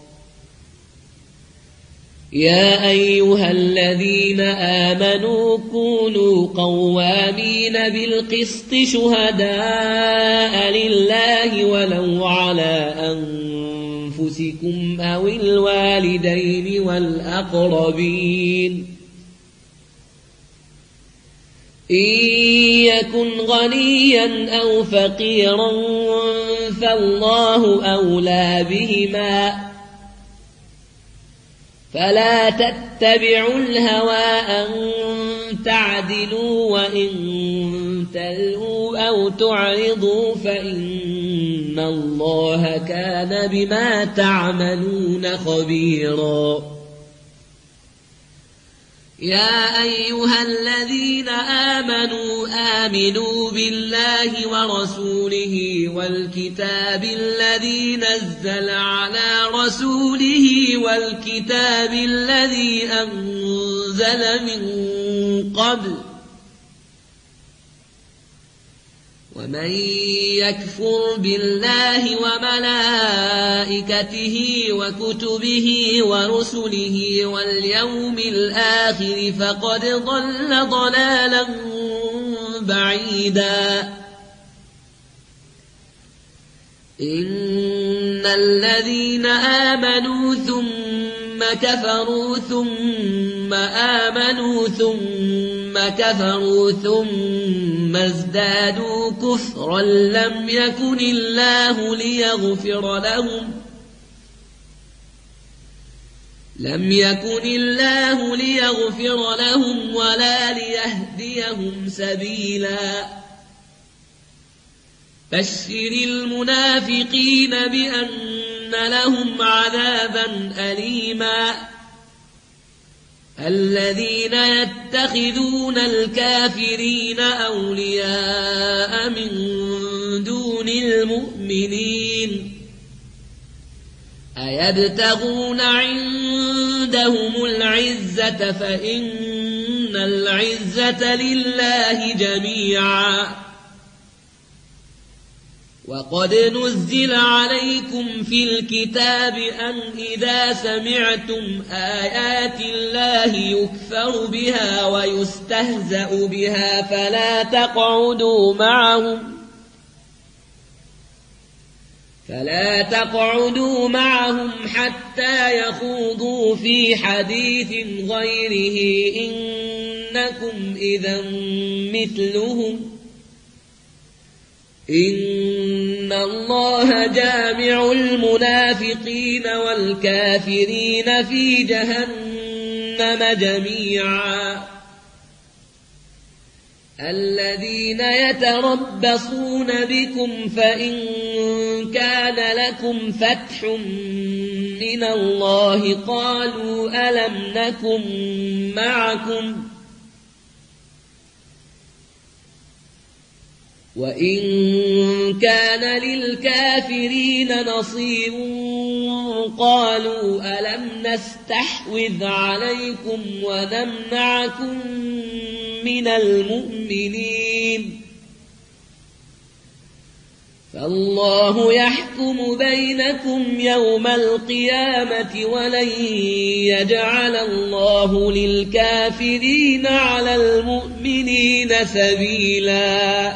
يا أيها الذين آمنوا كونوا قوامين بالقسط شهداء لله ولو على أنفسكم أو الوالدين والأقربين إن يكن غنيا أو فقيرا فالله أولى بهما فلا تتبعوا الهوى أن تعدلوا وإن تلووا أو تعرضوا فإن الله كان بما تعملون خبيرا. يا أيها الذين آمنوا آمنوا بالله ورسوله والكتاب الذي نزل على رسوله والكتاب الذي أنزل من قبل ومن يكفر بالله وملائكته وكتبه ورسله واليوم الآخر فقد ضل ضلالا بعيدا. إن الذين آمنوا ثم كفروا ثم آمنوا ثم كفروا ثم ازدادوا كفرا لم يكن الله ليغفر لهم لم يكن الله ليغفر لهم ولا ليهديهم سبيلا. بشر المنافقين بأن لهم عذابا أليما. الذين يتخذون الكافرين أولياء من دون المؤمنين أيبتغون عندهم العزة فإن العزة لله جميعا. وقد نزل عليكم في الكتاب أن إذا سمعتم آيات الله يكفر بها ويستهزأ بها فلا تقعدوا معهم فلا تقعدوا معهم حتى يخوضوا في حديث غيره إنكم إذا مثلهم إن الله جامع المنافقين والكافرين في جهنم جميعا. الذين يتربصون بكم فإن كان لكم فتح من الله قالوا ألم نكن معكم وإن كان للكافرين نصيب قالوا ألم نستحوذ عليكم ونمنعكم من المؤمنين فالله يحكم بينكم يوم القيامة ولن يجعل الله للكافرين على المؤمنين سبيلا.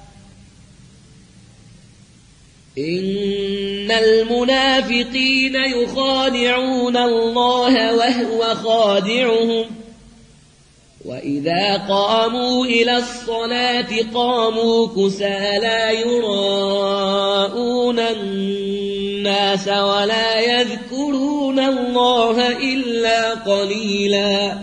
إن المنافقين يخادعون الله وهو خادعهم وإذا قاموا إلى الصلاة قاموا كسالى يراءون الناس ولا يذكرون الله إلا قليلا.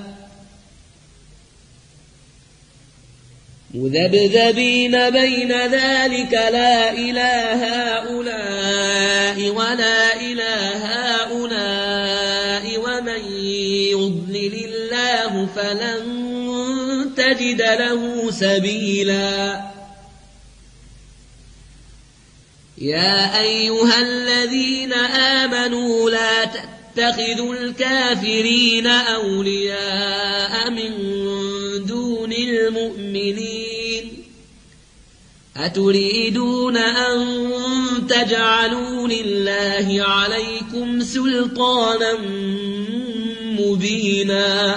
مذبذبين بين ذلك لا إله هؤلاء ولا إله هؤلاء ومن يضلل الله فلن تجد له سبيلا. يا أيها الذين آمنوا لا تتخذوا الكافرين أولياء من دون المؤمنين أتريدون أن تجعلوا لله عليكم سلطانا مبينا.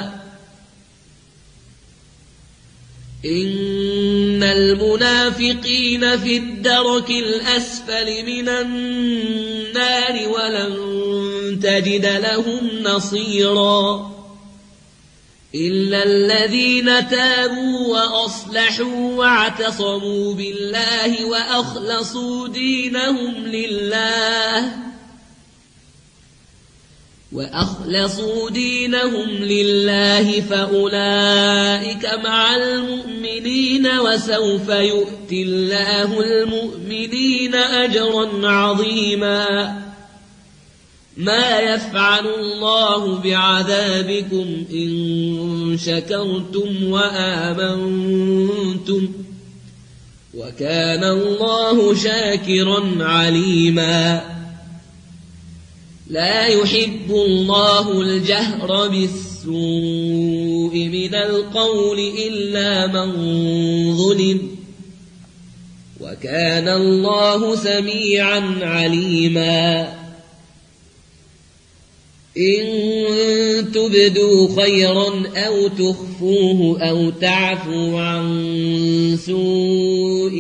إن المنافقين في الدرك الأسفل من النار ولن تجد لهم نصيرا إلا الذين تابوا وأصلحوا واعتصموا بالله وأخلصوا دينهم لله وأخلصوا دينهم لله فأولئك مع المؤمنين وسوف يؤتي الله المؤمنين أجرا عظيما ما يفعل الله بعذابكم إن شكرتم وآمنتم وكان الله شاكرا عليما لا يحب الله الجهر بالسوء من القول إلا من ظلم وكان الله سميعا عليما إن تبدوا خيرا أو تخفوه أو تعفوا عن سوء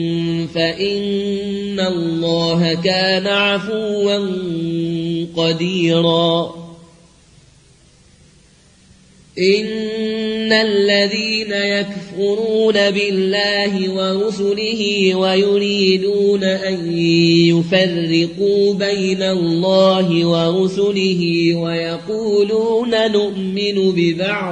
فإن الله كان عفوا قديرا إن الذين يكفرون بالله ورسله ويريدون أن يفرقوا بين الله ورسله ويقولون نؤمن ببعض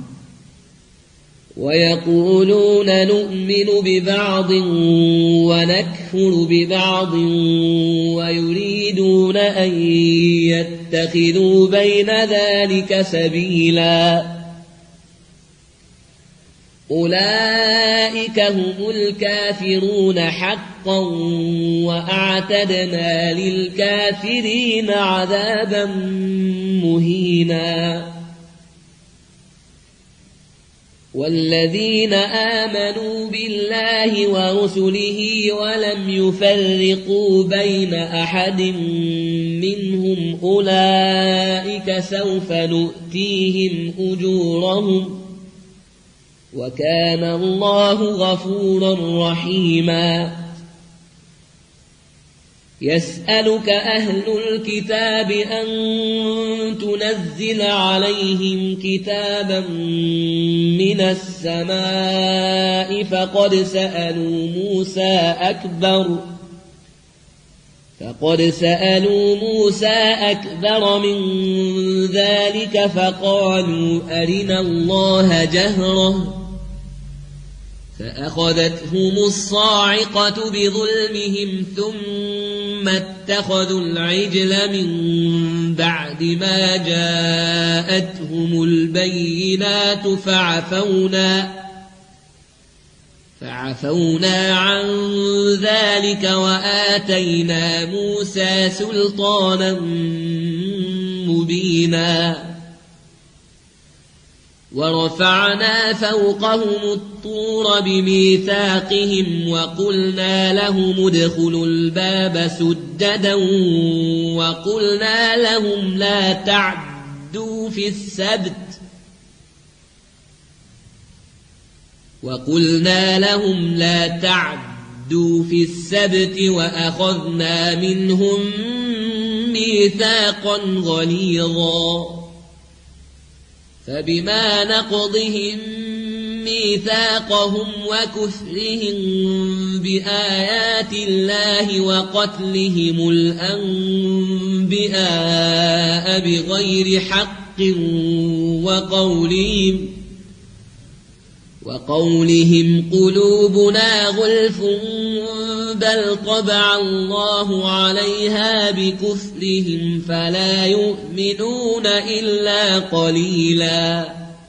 ويقولون نؤمن ببعض ونكفر ببعض ويريدون أن يتخذوا بين ذلك سبيلا أولئك هم الكافرون حقا وأعتدنا للكافرين عذابا مهينا والذين آمنوا بالله ورسله ولم يفرقوا بين أحد منهم أولئك سوف نؤتيهم أجورهم وكان الله غفورا رحيما يسألك أهل الكتاب أن تنزل عليهم كتابا من السماء فقد سألوا موسى أكبر فقد سألوا موسى أكبر من ذلك فقالوا أرنا الله جهرة فأخذتهم الصاعقة بظلمهم ثم اتخذوا العجل من بعد ما جاءتهم البينات فعفونا فعفونا عن ذلك وآتينا موسى سلطانا مبينا ورفعنا فوقهم الطور بميثاقهم وقلنا لهم ادخلوا الباب سجدا وقلنا لهم لا تعدوا في السبت وقلنا لهم لا تعدوا في السبت وأخذنا منهم ميثاقا غليظا فبما نقضهم ميثاقهم وكفرهم بآيات الله وقتلهم الأنبياء بغير حق وقولهم وقولهم قلوبنا غلف بل طبع الله عليها بكفرهم فلا يؤمنون إلا قليلا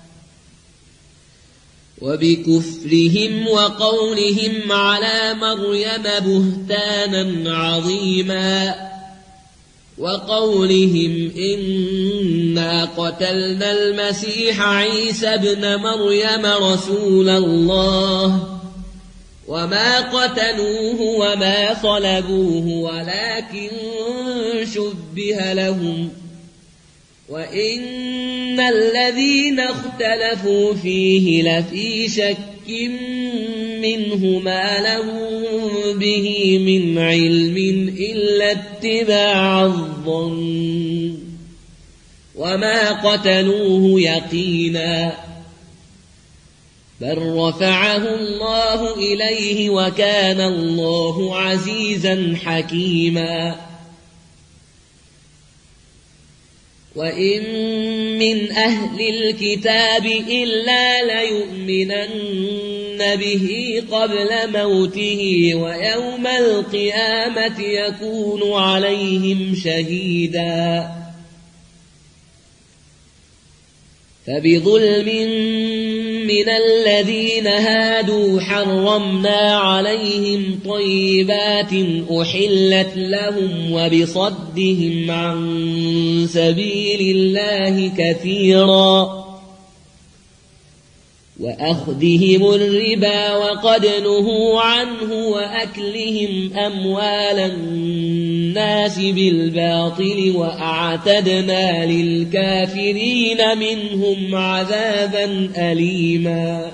وبكفرهم وقولهم على مريم بهتانا عظيما وقولهم إنا قتلنا المسيح عيسى ابن مريم رسول الله وما قتلوه وما صلبوه ولكن شبه لهم وإن الذين اختلفوا فيه لفي شك منه ما لهم به من علم إلا اتباع الظن وما قتلوه يقينا بل رفعه الله إليه وكان الله عزيزا حكيما وإن من أهل الكتاب إلا ليؤمنن به قبل موته ويوم القيامة يكون عليهم شهيدا فبظلم من الذين هادوا حرمنا عليهم طيبات أحلت لهم وبصدهم عن سبيل الله كثيرا وأخذهم الربا وقد نهوا عنه وأكلهم أموال الناس بالباطل وأعتدنا للكافرين منهم عذابا أليما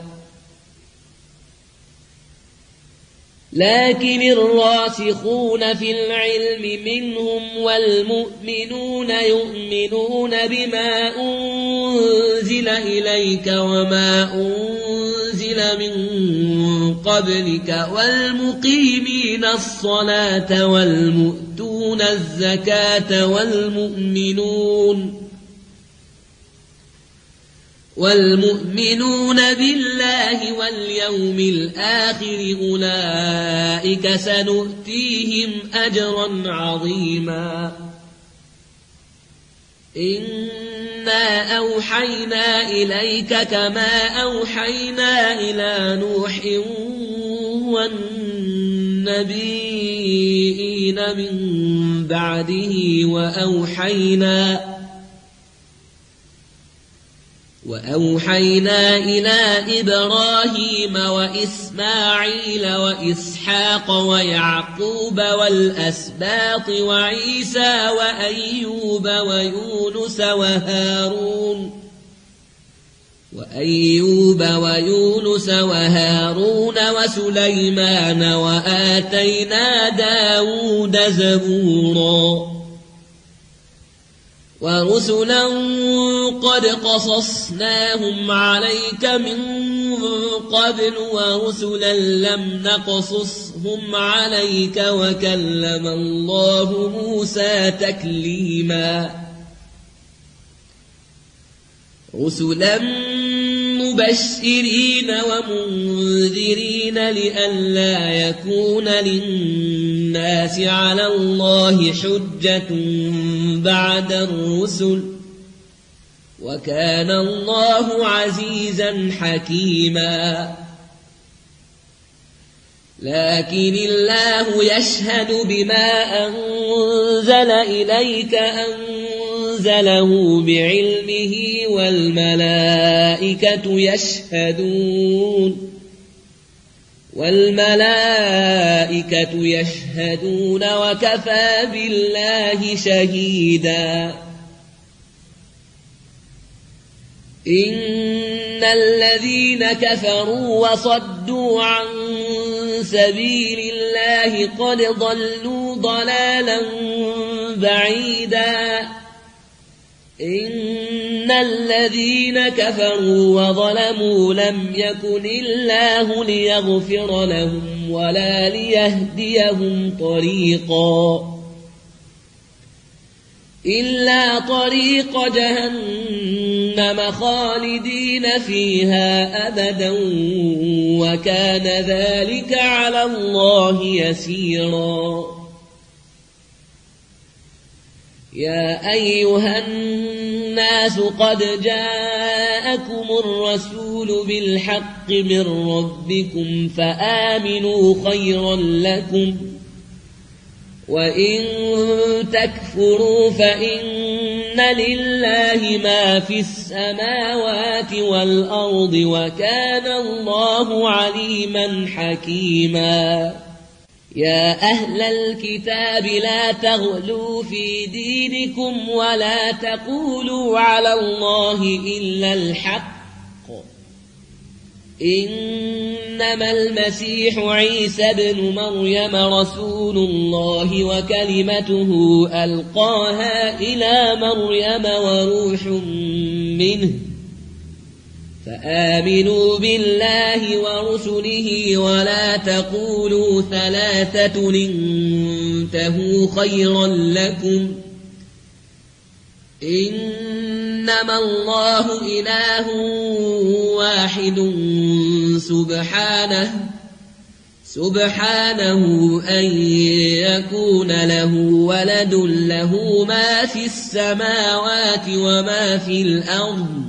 لكن الراسخون في العلم منهم والمؤمنون يؤمنون بما أنزل إليك وما أنزل من قبلك والمقيمين الصلاة والمؤتون الزكاة والمؤمنون والمؤمنون بالله واليوم الآخر أولئك سنؤتيهم أجرا عظيما إنا أوحينا إليك كما أوحينا إلى نوح والنبيين من بعده وأوحينا وأوحينا إلى إبراهيم وإسماعيل وإسحاق ويعقوب والأسباط وعيسى وأيوب ويونس وهارون وأيوب ويونس وهارون وسليمان وآتينا داود زبورا ورسلا قد قصصناهم عليك من قبل ورسلا لم نقصصهم عليك وكلم الله موسى تكليما رسلا مبشرين ومنذرين لئلا يكون للناس على الله حجة بعد الرسل وكان الله عزيزا حكيما لكن الله يشهد بما أنزل إليك أنزله بعلمه والملائكة يشهدون والملائكة يشهدون وكفى بالله شهيدا إن الذين كفروا وصدوا عن سبيل الله قد ضلوا ضلالا بعيدا إن الذين كفروا وظلموا لم يكن الله ليغفر لهم ولا ليهديهم طريقا إلا طريق جهنم خالدين فيها أبدا وكان ذلك على الله يسيرا يا أيها الناس قد جاءكم الرسول بالحق من ربكم فآمنوا خيرا لكم وإن تكفروا فإن لله ما في السماوات والأرض وكان الله عليما حكيما يا أهل الكتاب لا تغلوا في دينكم ولا تقولوا على الله إلا الحق إنما المسيح عيسى ابن مريم رسول الله وكلمته ألقاها إلى مريم وروح منه فآمنوا بالله ورسله ولا تقولوا ثلاثة، انتهوا خيرا لكم، إنما المسيح عيسى ابن مريم رسول الله وكلمته ألقاها إلى مريم وروح منه فآمنوا بالله ورسله ولا تقولوا ثلاثة، انتهوا خيرا لكم، إنما المسيح عيسى ابن مريم رسول الله وكلمته ألقاها إلى مريم وروح منه فآمنوا بالله ورسله ولا تقولوا ثلاثة، انتهوا خيرا لكم. إنما الله إله واحد سبحانه سبحانه أن يكون له ولد له ما في السماوات وما في الأرض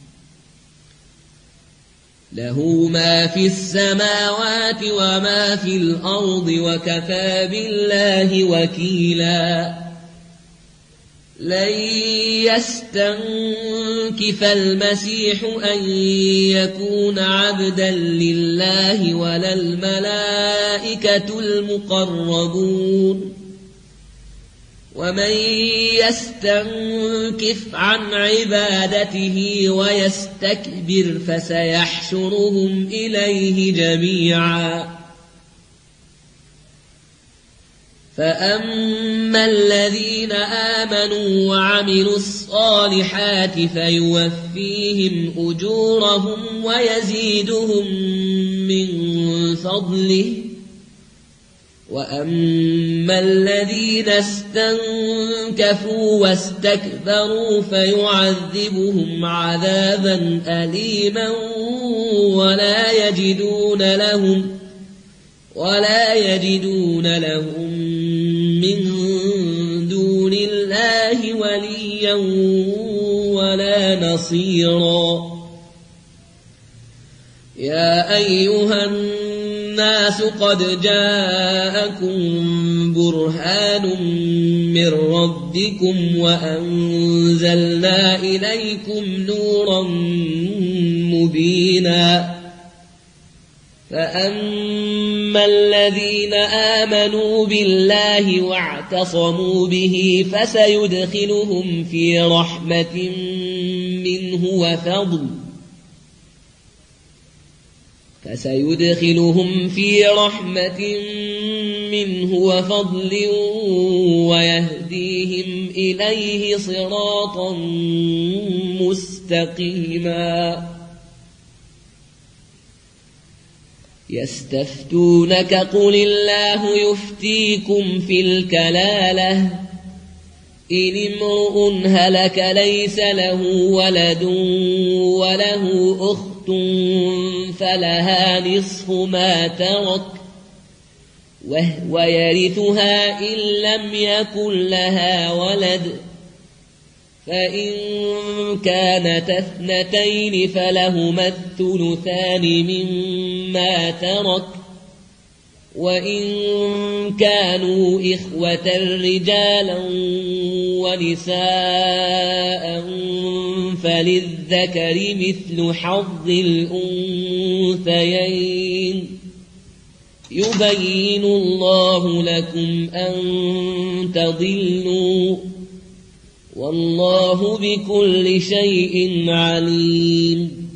له ما في السماوات وما في الأرض وكفى بالله وكيلا لن يستنكف المسيح أن يكون عبدا لله ولا الملائكة المقربون ومن يستنكف عن عبادته ويستكبر فسيحشرهم إليه جميعا فأما الذين آمنوا وعملوا الصالحات فيوفيهم أجورهم ويزيدهم من فضله وأما الذين استنكفوا واستكبروا فيعذبهم عذابا أليما ولا يجدون لهم ولا يجدون لهم من دون الله وليا ولا نصيرا يا أيها الناس قد جاءكم برهان من ربكم وأنزلنا إليكم نورا مبينا فأما الذين آمنوا بالله واعتصموا به فسيدخلهم في رحمة منه وفضل فسيدخلهم في رحمة منه وفضل ويهديهم إليه صراطا مستقيما يستفتونك قل الله يفتيكم في الكلالة إن امرؤ هلك ليس له ولد وله أخت فلها نصف ما ترك وهو يرثها إن لم يكن لها ولد فإن كانت اثنتين فلهما الثلثان مما ترك وإن كانوا إخوة رجالا ونساء فللذكر مثل حظ الأنثيين يبين الله لكم أن تضلوا والله بكل شيء عليم